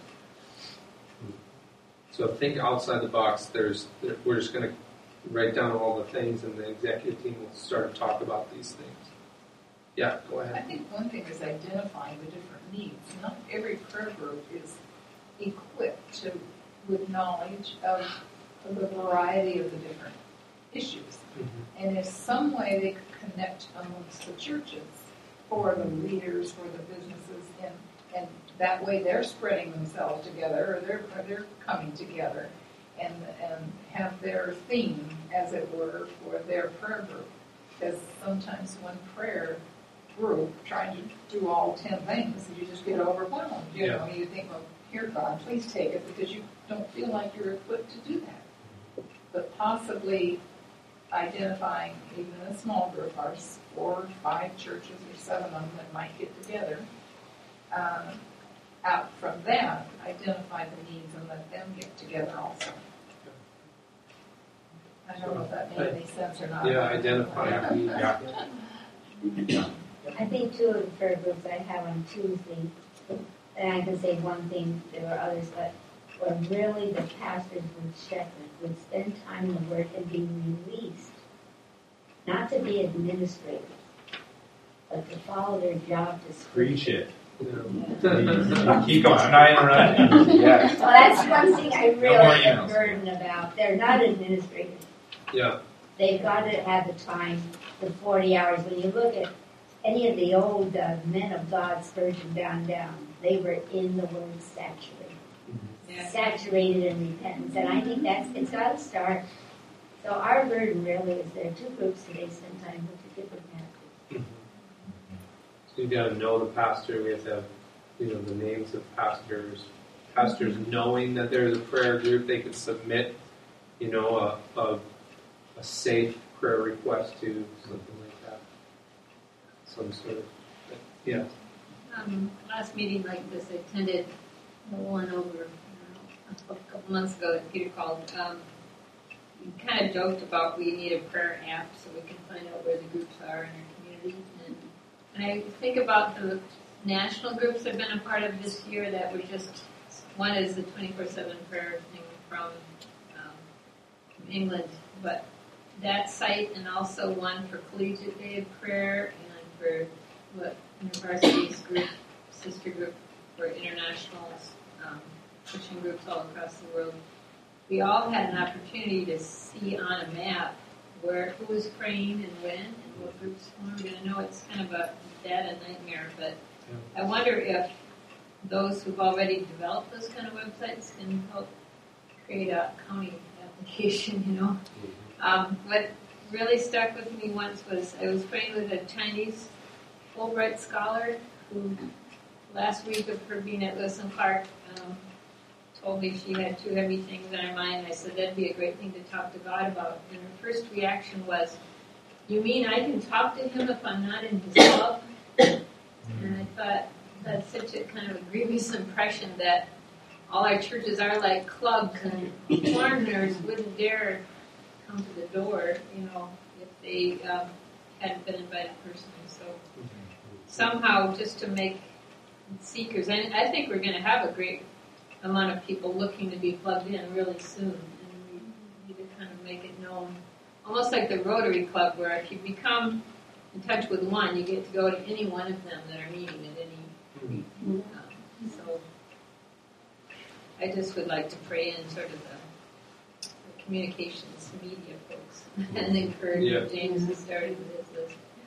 So think outside the box. There's we're just going to write down all the things, and the executive team will start to talk about these things. Yeah, go ahead. I think one thing is identifying the different needs. Not every prayer group is equipped to with knowledge of, of the variety of the different issues. Mm-hmm. And if some way they could connect amongst the churches for the leaders, for the businesses, and, and that way they're spreading themselves together, or they're, or they're coming together, and, and have their theme, as it were, for their prayer group. Because sometimes one prayer group trying to do all ten things, you just get overwhelmed. You yeah. know, you think, well, here, God, please take it, because you don't feel like you're equipped to do that. But possibly identifying even a small group, or four or five churches or seven of them that might get together, um, out from that, identify the needs and let them get together also. I don't know if that made any sense or not. Yeah, identify needs. Yeah. I think two of the prayer groups I have on Tuesday, and I can say one thing, there were others, but where really the pastors would shepherd, would spend time in the Word and be released, not to be administrators, but to follow their job to preach it. Yeah. Keep going. I'm not interrupting. Yes. Well, that's one thing I really no am burdened about. They're not administrators. Yeah. They've got to have the time, the forty hours. When you look at any of the old uh, men of God, Spurgeon down, down, they were in the Word saturated. Yeah. Saturated in repentance. And I think that's, it's got to start. So our burden really is there. Two groups today spend time with the different pastors. So you've got to know the pastor. We have to have, you know, the names of pastors. Pastors knowing that there's a prayer group, they could submit, you know, a, a, a safe prayer request to, something like that. Some sort of, yeah. Um, last meeting like this, I attended one over uh, a couple months ago that Peter called. Um, we kind of joked about we need a prayer app so we can find out where the groups are in our community. And, and I think about the national groups I've been a part of this year that were just, one is the twenty-four seven prayer thing from, um, from England, but that site, and also one for Collegiate Day of Prayer, and for what InterVarsity's group, sister group for international um, Christian groups all across the world. We all had an opportunity to see on a map where who was praying and when, and what groups formed. And I know it's kind of a data nightmare, but I wonder if those who've already developed those kind of websites can help create a county application, you know. Um, what really stuck with me once was I was praying with a Chinese Fulbright scholar who last week of her being at Lewis and Clark um, told me she had two heavy things on her mind. I said that'd be a great thing to talk to God about. And her first reaction was, "You mean I can talk to him if I'm not in his club?" And I thought that's such a kind of a grievous impression that all our churches are like clubs, and foreigners wouldn't dare come to the door, you know, if they um, hadn't been invited personally. So somehow, just to make seekers, and I think we're going to have a great amount of people looking to be plugged in really soon, and we need to kind of make it known, almost like the Rotary Club, where if you become in touch with one, you get to go to any one of them that are meeting at any week. Um, so I just would like to pray in sort of the communications media folks and encourage yeah. James who started with his list.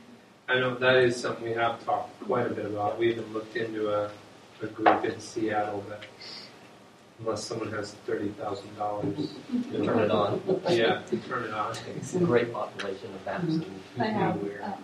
I know that is something we have talked quite a bit about. We even looked into a, a group in Seattle that, unless someone has thirty thousand dollars, Turn it on. Yeah, to turn it on. It's a great population of Baptists. I have um,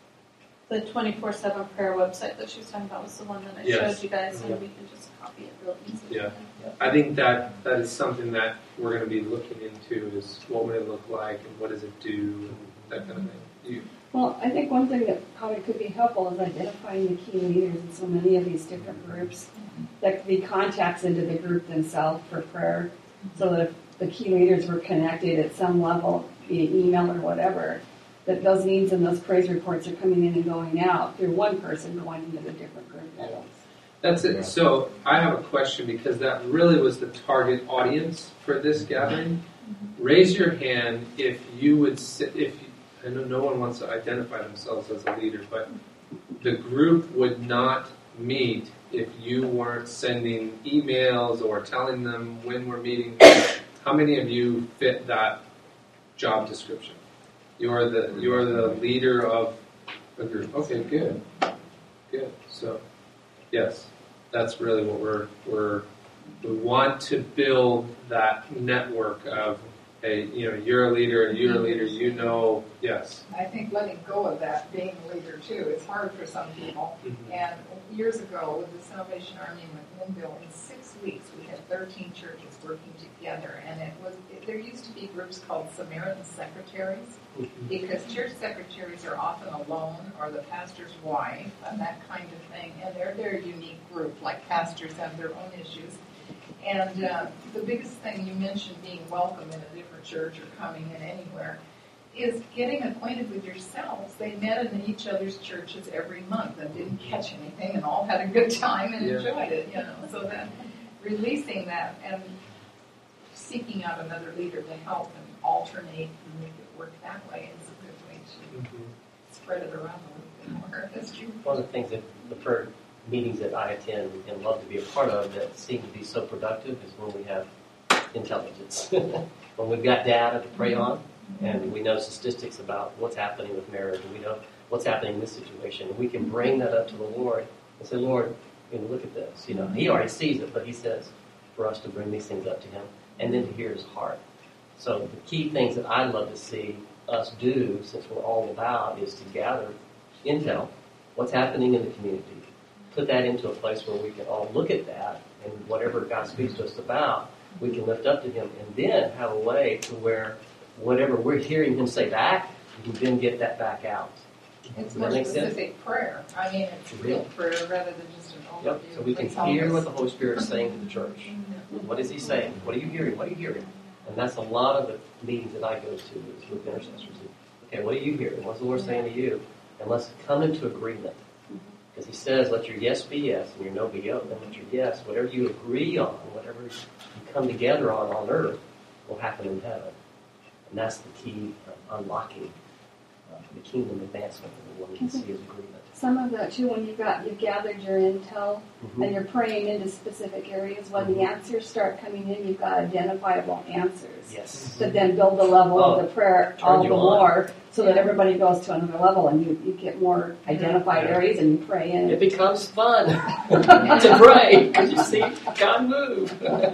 the twenty-four seven prayer website that she was talking about was the one that I Yes. showed you guys, and Yep. we can just copy it real easy. Yeah, I think that that is something that we're going to be looking into is what would it look like and what does it do and that kind of thing. You, Well, I think one thing that probably could be helpful is identifying the key leaders in so many of these different groups. That could be contacts into the group themselves for prayer, so that if the key leaders were connected at some level, via email or whatever, that those needs and those praise reports are coming in and going out through one person going into the different group levels. That's it. So I have a question because that really was the target audience for this gathering. Raise your hand if you would sit, if you, I know no one wants to identify themselves as a leader, but the group would not meet if you weren't sending emails or telling them when we're meeting. How many of you fit that job description? You're the you're the leader of a group. Okay, good, good. So, yes, that's really what we're we're we want to build that network of. Hey, you know, you're a leader, and you're a leader. You know, yes. I think letting go of that, being a leader too, is hard for some people. Mm-hmm. And years ago, with the Salvation Army in McMinnville, in six weeks, we had thirteen churches working together, and it was it, there used to be groups called Samaritan secretaries, Mm-hmm. because church secretaries are often alone, or the pastor's wife, and that kind of thing. And they're they're a unique group, like pastors have their own issues. And uh, the biggest thing you mentioned, being welcome in a different church or coming in anywhere, is getting acquainted with yourselves. They met in each other's churches every month and didn't catch anything and all had a good time and Yeah. enjoyed it, you know. So that releasing that and seeking out another leader to help and alternate and make it work that way is a good way to Mm-hmm. spread it around a little bit more. That's true. One of the things that the prayer meetings that I attend and love to be a part of that seem to be so productive is when we have intelligence. When we've got data to pray on and we know statistics about what's happening with marriage and we know what's happening in this situation, and we can bring that up to the Lord and say, Lord, you know, look at this. You know, He already sees it, but He says for us to bring these things up to Him and then to hear His heart. So the key things that I'd love to see us do, since we're all about, is to gather intel, what's happening in the community, put that into a place where we can all look at that, and whatever God speaks to us about, we can lift up to Him, and then have a way to where whatever we're hearing Him say back, we can then get that back out. It's Does more that make sense? specific prayer. I mean, it's real prayer rather than just an overview. Yep. So we can Please help hear us. what the Holy Spirit is saying to the church. What is He saying? What are you hearing? What are you hearing? And that's a lot of the meetings that I go to is with intercessors. Okay, what are you hearing? What's the Lord saying to you? And let's come into agreement. Because He says, let your yes be yes and your no be no. And let your yes, whatever you agree on, whatever you come together on on earth, will happen in heaven. And that's the key of unlocking uh, the kingdom advancement that we want to see as agreement. Some of that too, when you've got you've gathered your intel Mm-hmm. and you're praying into specific areas, when the answers start coming in, you've got identifiable answers. Yes. That then build the level Oh, of the prayer turn all the you on. more, so that everybody goes to another level, and you, you get more identified Yeah. areas, and you pray in. It becomes fun to pray because you see God move.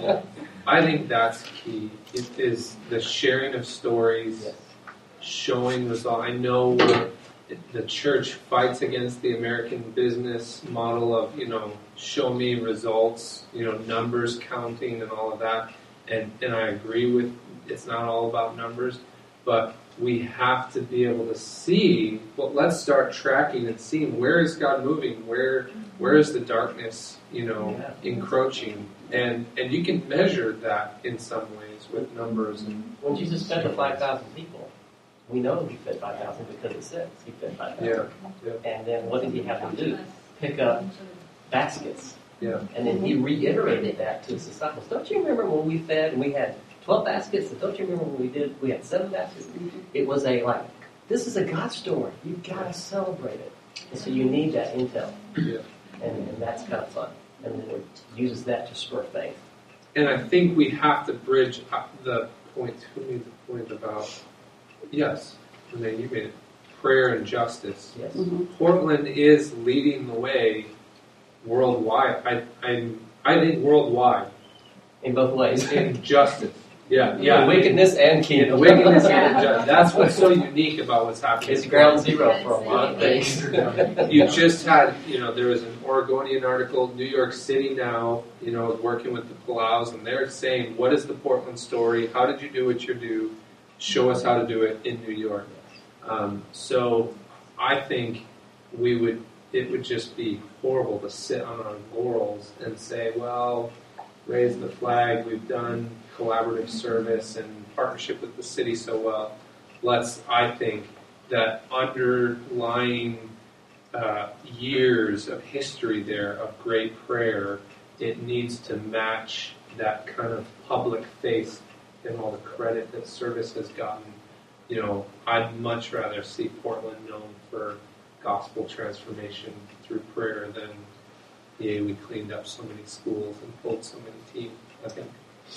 I think that's key. It is the sharing of stories, Yes. showing result. I know the church fights against the American business model of, you know, show me results, you know, numbers counting and all of that. And and I agree with it's not all about numbers, but we have to be able to see, well, let's start tracking and seeing where is God moving, where where is the darkness, you know, Yeah. encroaching. And and you can measure that in some ways with numbers. And When Jesus fed the five thousand people, we know He fed five thousand because it says He fed five thousand. Yeah, yeah. And then what did He have to do? Pick up baskets. Yeah. And then He reiterated that to His disciples. Don't you remember when we fed and we had twelve baskets? And don't you remember when we did, we had seven baskets? It was a like, this is a God story. You've got to celebrate it. And so you need that intel. Yeah. And, and that's kind of fun. And the Lord uses that to spur faith. And I think we have to bridge up the point. Who made the point about? Yes, Renee, you made it. prayer and justice. Yes. Mm-hmm. Portland is leading the way worldwide. I, I, I think worldwide. In both ways. In justice. Yeah, yeah. In wickedness and kingdom. In wickedness and justice. That's what's so unique about what's happening. It's ground zero for a lot of things. You just had, you know, there was an Oregonian article, New York City now, you know, is working with the Palaus, and they're saying, what is the Portland story? How did you do what you do? Show us how to do it in New York. Um, so I think we would, it would just be horrible to sit on our laurels and say, well, raise the flag, we've done collaborative service and partnership with the city so well. Let's, I think, that underlying uh, years of history there of great prayer, it needs to match that kind of public face and all the credit that service has gotten. You know, I'd much rather see Portland known for gospel transformation through prayer than, yeah, we cleaned up so many schools and pulled so many teeth, I think.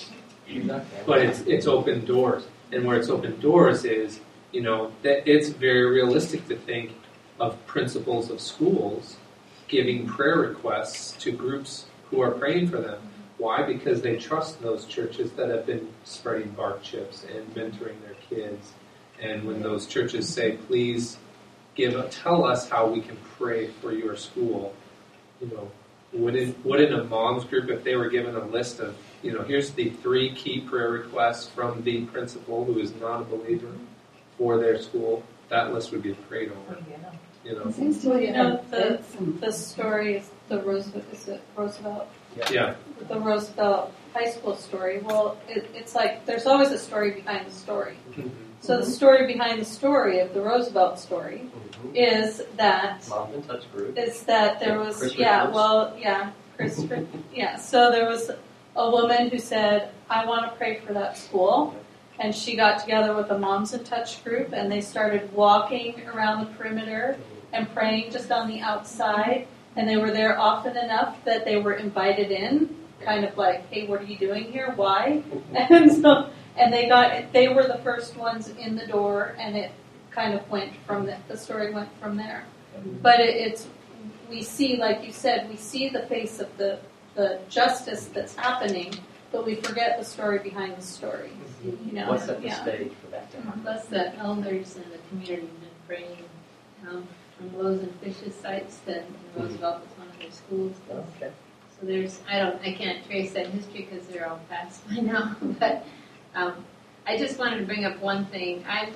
But it's it's open doors. And where it's open doors is, you know, that it's very realistic to think of principals of schools giving prayer requests to groups who are praying for them. Why? Because they trust those churches that have been spreading bark chips and mentoring their kids. And when those churches say, please give, tell us how we can pray for your school, you know, wouldn't, wouldn't a mom's group, if they were given a list of, you know, here's the three key prayer requests from the principal who is not a believer for their school, that list would get prayed over. You know, It seems to Well, me you know, that the, it's some- the story is the Roosevelt, is it Roosevelt? yeah. The Roosevelt High School story. Well, it, it's like there's always a story behind the story. So the story behind the story of the Roosevelt story Mm-hmm. is that Moms in Touch group. is that there was Chris yeah Rivers. well yeah Chris yeah so there was a woman who said, I want to pray for that school, and she got together with a Moms in Touch group, and they started walking around the perimeter and praying just on the outside, and they were there often enough that they were invited in, kind of like, hey, what are you doing here? Why? And so and they got they were the first ones in the door, and it kind of went from the, the story went from there. But it, it's we see, like you said, we see the face of the the justice that's happening, but we forget the story behind the story. You know, What's at the yeah. stage for that to happen? Plus, the elders in the community have been praying um, from Loaves and Fishes sites that Roosevelt was one of their schools. Okay. So there's, I don't, I can't trace that history because they're all past by now. But um, I just wanted to bring up one thing. I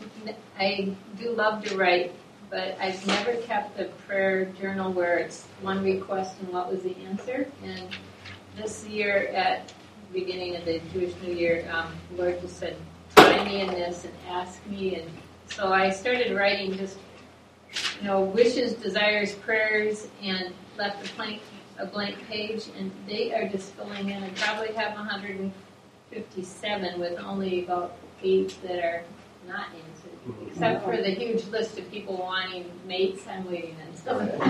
I do love to write, but I've never kept a prayer journal where it's one request and what was the answer. And this year at the beginning of the Jewish New Year, um, the Lord just said, try me in this and ask me. And so I started writing just, you know, wishes, desires, prayers, and left a blank, a blank page. And they are just filling in. I probably have one hundred fifty-seven with only about eight that are not answered. Except for the huge list of people wanting mates, I'm waiting on some. But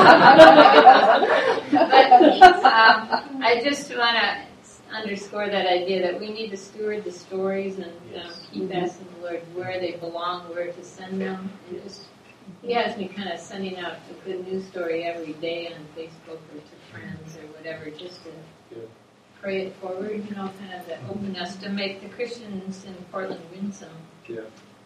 um, I just want to underscore that idea that we need to steward the stories and um, keep asking the Lord where they belong, where to send them. And just, He has me kind of sending out a good news story every day on Facebook or to friends or whatever, just to pray it forward, you know, kind of the openness to make the Christians in Portland winsome. Yeah.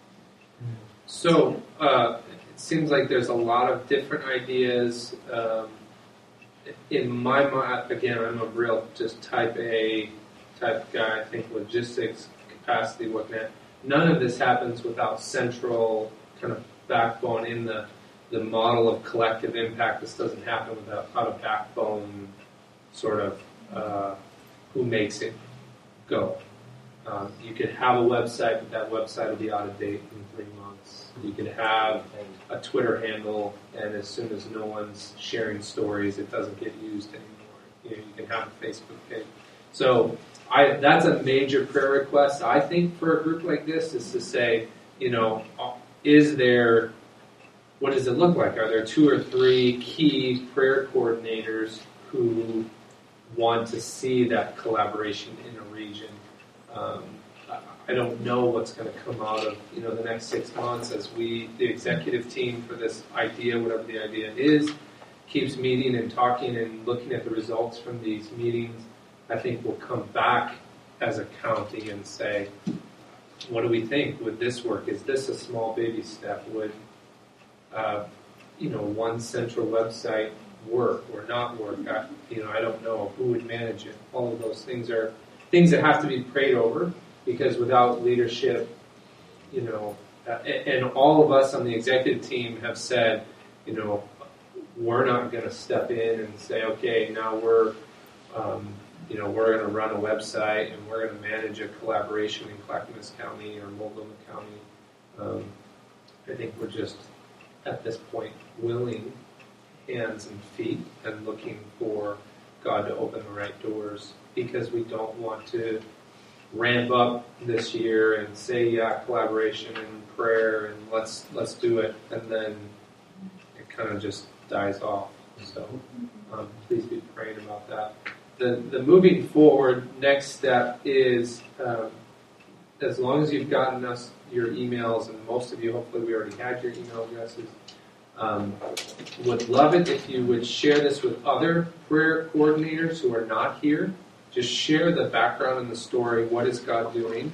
So uh, it seems like there's a lot of different ideas. Um, in my mind, again, I'm a real just type A type guy. I think logistics, capacity, whatnot. None of this happens without central kind of backbone in the the model of collective impact. This doesn't happen without a backbone sort of uh, who makes it go. Um, you could have a website, but that website will be out of date in three months. You could have a Twitter handle, and as soon as no one's sharing stories, it doesn't get used anymore. You know, you can have a Facebook page. So I, that's a major prayer request, I think, for a group like this, is to say, you know, is there, what does it look like? Are there two or three key prayer coordinators who want to see that collaboration in a region? Um, I don't know what's going to come out of, you know, the next six months as we, the executive team for this idea, whatever the idea is, keeps meeting and talking and looking at the results from these meetings. I think we'll come back as a county and say, what do we think? Would this work? Is this a small baby step? Would, uh, you know, one central website work or not work? I, you know, I don't know. Who would manage it? All of those things are things that have to be prayed over, because without leadership, you know, uh, and all of us on the executive team have said, you know, we're not going to step in and say, okay, now we're, um, you know, we're going to run a website and we're going to manage a collaboration in Clackamas County or Multnomah County. Um, I think we're just, at this point, willing hands and feet and looking for God to open the right doors, because we don't want to ramp up this year and say, yeah, collaboration and prayer and let's let's do it, and then it kind of just dies off. So um, please be praying about that. The the moving forward next step is, um, as long as you've gotten us your emails, and most of you, hopefully we already had your email addresses, um, would love it if you would share this with other prayer coordinators who are not here. Just share the background and the story. What is God doing?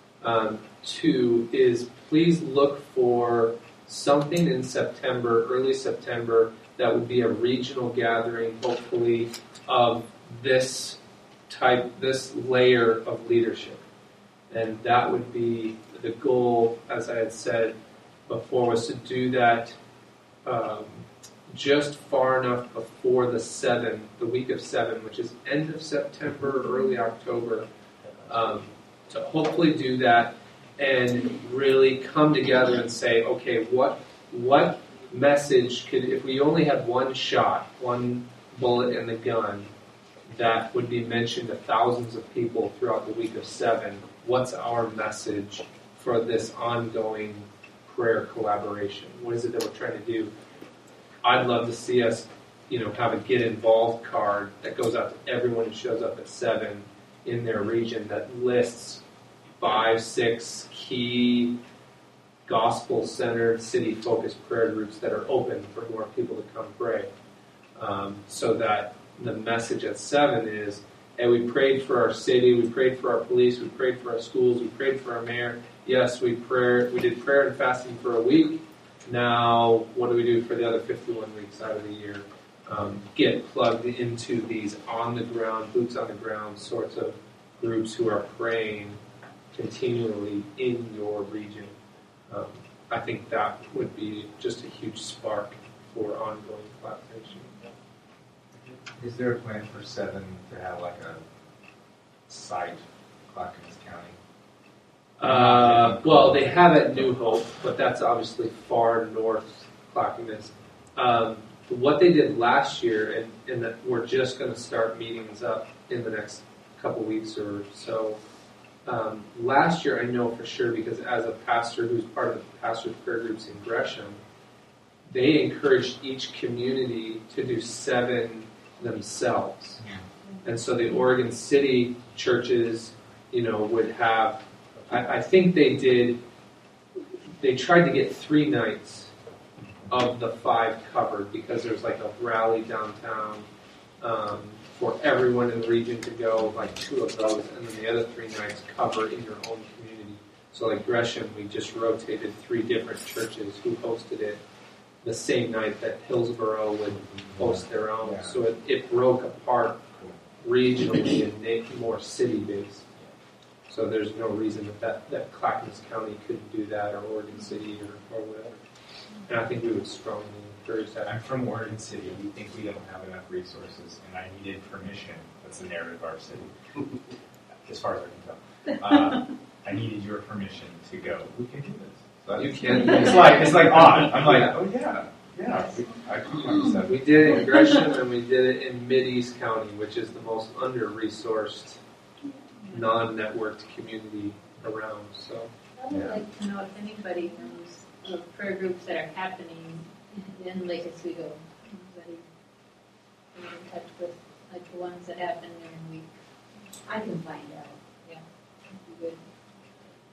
Um, two is, please look for something in September, early September, that would be a regional gathering, hopefully, of this type, this layer of leadership. And that would be the goal, as I had said before, was to do that um, just far enough before the seven, the week of seven, which is end of September, early October, um, to hopefully do that and really come together and say, okay, what what message could, if we only had one shot, one bullet in the gun, that would be mentioned to thousands of people throughout the week of seven, what's our message for this ongoing prayer collaboration? What is it that we're trying to do? I'd love to see us, you know, have a get involved card that goes out to everyone who shows up at seven in their region that lists five, six key gospel-centered, city-focused prayer groups that are open for more people to come pray. Um, so that the message at seven is, hey, we prayed for our city, we prayed for our police, we prayed for our schools, we prayed for our mayor. Yes, we prayer, we did prayer and fasting for a week. Now, what do we do for the other fifty-one weeks out of the year? Um, get plugged into these on-the-ground, boots-on-the-ground sorts of groups who are praying continually in your region. Um, I think that would be just a huge spark for ongoing collaboration. Is there a plan for seven to have like a site, Clackamas County? Uh, well, they have at New Hope, but that's obviously far north Clackamas. Um, what they did last year, and, and that we're just going to start meetings up in the next couple weeks or so. Um, last year, I know for sure, because as a pastor who's part of the pastor's prayer groups in Gresham, they encouraged each community to do seven themselves. And so the Oregon City churches, you know, would have, I, I think they did, they tried to get three nights of the five covered, because there's like a rally downtown um, for everyone in the region to go, like two of those, and then the other three nights cover in your own community. So like Gresham, we just rotated three different churches who hosted it the same night that Hillsborough would host their own. Yeah. So it, it broke apart regionally and made more city-based. So there's no reason that, that, that Clackamas County couldn't do that, or Oregon City, or, or whatever. And I think we would strongly encourage that. I'm from Oregon City. We think we don't have enough resources, and I needed permission. That's the narrative of our city, as far as I can tell. Uh, I needed your permission to go. We can do this. So you can. It's like it's like odd. I'm like, oh yeah, yeah. We, I can we did it in Gresham, and we did it in Mid-East County, which is the most under-resourced, non-networked community around. So I would like to know if anybody knows of prayer groups that are happening in Lake Oswego. Anybody in touch with like the ones that happen during the week? I can find out. Yeah, that'd be good.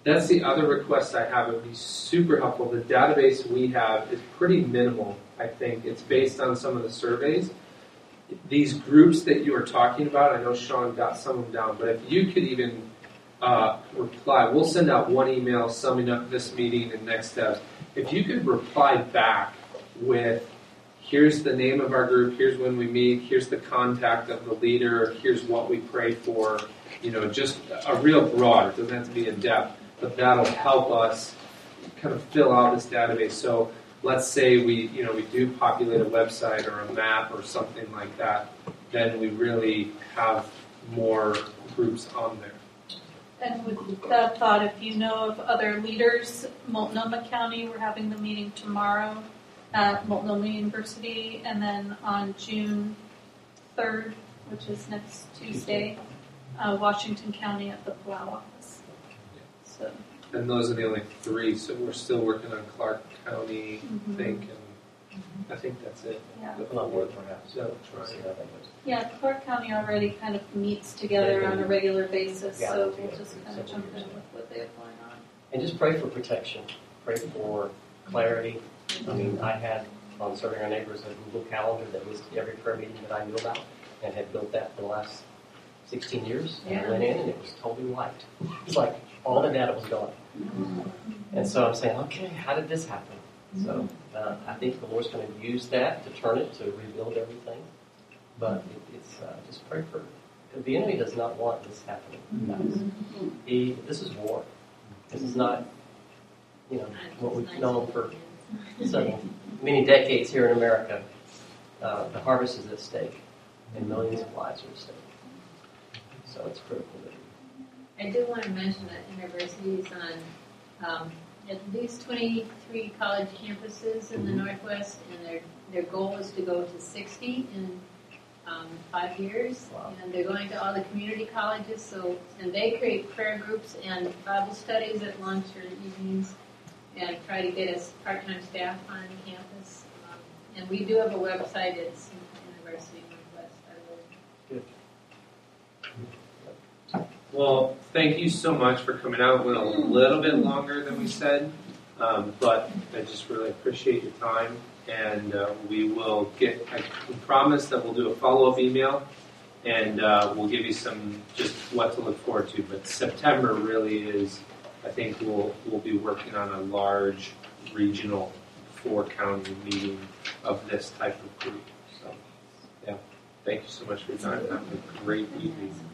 That's the other request I have. It would be super helpful. The database we have is pretty minimal, I think. It's based on some of the surveys. These groups that you are talking about, I know Sean got some of them down, but if you could even uh, reply, we'll send out one email summing up this meeting and next steps. If you could reply back with, here's the name of our group, here's when we meet, here's the contact of the leader, here's what we pray for, you know, just a real broad, it doesn't have to be in depth, but that'll help us kind of fill out this database. So let's say we, you know, we do populate a website or a map or something like that, then we really have more groups on there. And with that thought, if you know of other leaders, Multnomah County, we're having the meeting tomorrow at Multnomah University, and then on June third, which is next Tuesday, uh, Washington County at the Palau office. So. And those are the only three, so we're still working on Clark County, Mm-hmm. I think, and I think that's it. Yeah. A lot more, perhaps. No, try. Yeah, Clark County already kind of meets together on a regular basis, Yeah, so together we'll just for kind of several jump in years. with what they have going on. And just pray for protection. Pray for clarity. I mean, I had on Serving Our Neighbors a Google Calendar that was every prayer meeting that I knew about, and had built that for the last sixteen years. And I Yeah. went in and it was totally white. It's like all the data was gone. And so I'm saying, okay, how did this happen? So uh, I think the Lord's going to use that to turn it, to rebuild everything. But it, it's uh, just pray for, because the enemy does not want this happening, guys. He, this is war. This is not, you know, what we've known for so many decades here in America. Uh, the harvest is at stake, and millions of lives are at stake. So it's critical that I do want to mention that university is on um, at least twenty-three college campuses in the Northwest, and their their goal is to go to sixty in um, five years. Wow. And they're going to all the community colleges, so and they create prayer groups and Bible studies at lunch or evenings, and try to get us part-time staff on campus. Um, and we do have a website. It's University Northwest. Good. Well, thank you so much for coming out. Went a little bit longer than we said, um, but I just really appreciate your time. And uh, we will get, I promise that we'll do a follow-up email, and uh, we'll give you some, just what to look forward to. But September really is, I think we'll, we'll be working on a large regional four-county meeting of this type of group. So, yeah, thank you so much for your time. Have a great evening.